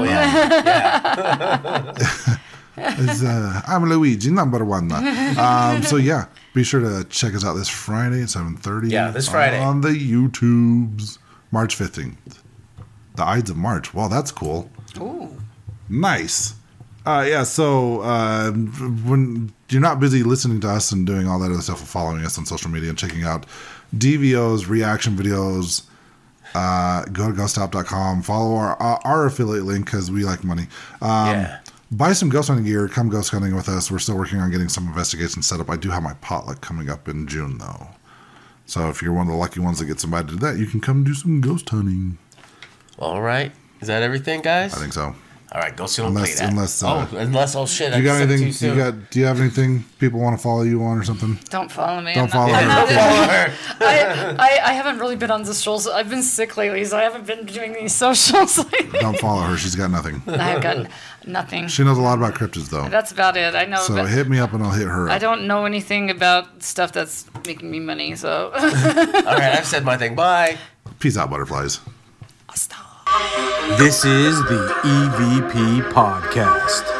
Speaker 3: yeah,
Speaker 2: It's, uh, I'm Luigi, number one. Um, so yeah, be sure to check us out this Friday at seven thirty.
Speaker 3: Yeah, this Friday.
Speaker 2: on the YouTubes, March fifteenth. The Ides of March. Wow, that's cool.
Speaker 4: Ooh.
Speaker 2: Nice. Uh, yeah, so uh, when you're not busy listening to us and doing all that other stuff and following us on social media and checking out D V Os, reaction videos, uh, go to ghost top dot com. Follow our uh, our affiliate link because we like money. Um,
Speaker 3: Yeah.
Speaker 2: Buy some ghost hunting gear. Come ghost hunting with us. We're still working on getting some investigations set up. I do have my potluck coming up in June, though. So if you're one of the lucky ones that gets invited to that, you can come do some ghost hunting.
Speaker 3: all right. Is that everything, guys?
Speaker 2: I think so.
Speaker 3: All right, go see don't
Speaker 2: Unless-
Speaker 3: play that.
Speaker 2: unless, uh,
Speaker 3: oh, unless oh shit, I
Speaker 2: You got
Speaker 3: said it
Speaker 2: anything?
Speaker 3: too soon.
Speaker 2: You got? Do you have anything people want to follow you on or something?
Speaker 4: Don't follow me.
Speaker 2: Don't
Speaker 4: I'm
Speaker 2: follow
Speaker 4: not,
Speaker 2: her.
Speaker 4: I'm not-
Speaker 3: Follow her.
Speaker 4: I, I, I haven't really been on the socials. I've been sick lately, so I haven't been doing these socials lately.
Speaker 2: Don't follow her. She's got nothing.
Speaker 4: I've got nothing.
Speaker 2: She knows a lot about cryptids, though.
Speaker 4: That's about it. I know.
Speaker 2: So
Speaker 4: about,
Speaker 2: hit me up and I'll hit her
Speaker 4: I
Speaker 2: up.
Speaker 4: don't know anything about stuff that's making me money. So.
Speaker 3: All right, I've said my thing. Bye.
Speaker 2: Peace out, butterflies.
Speaker 1: This is the E V P Podcast.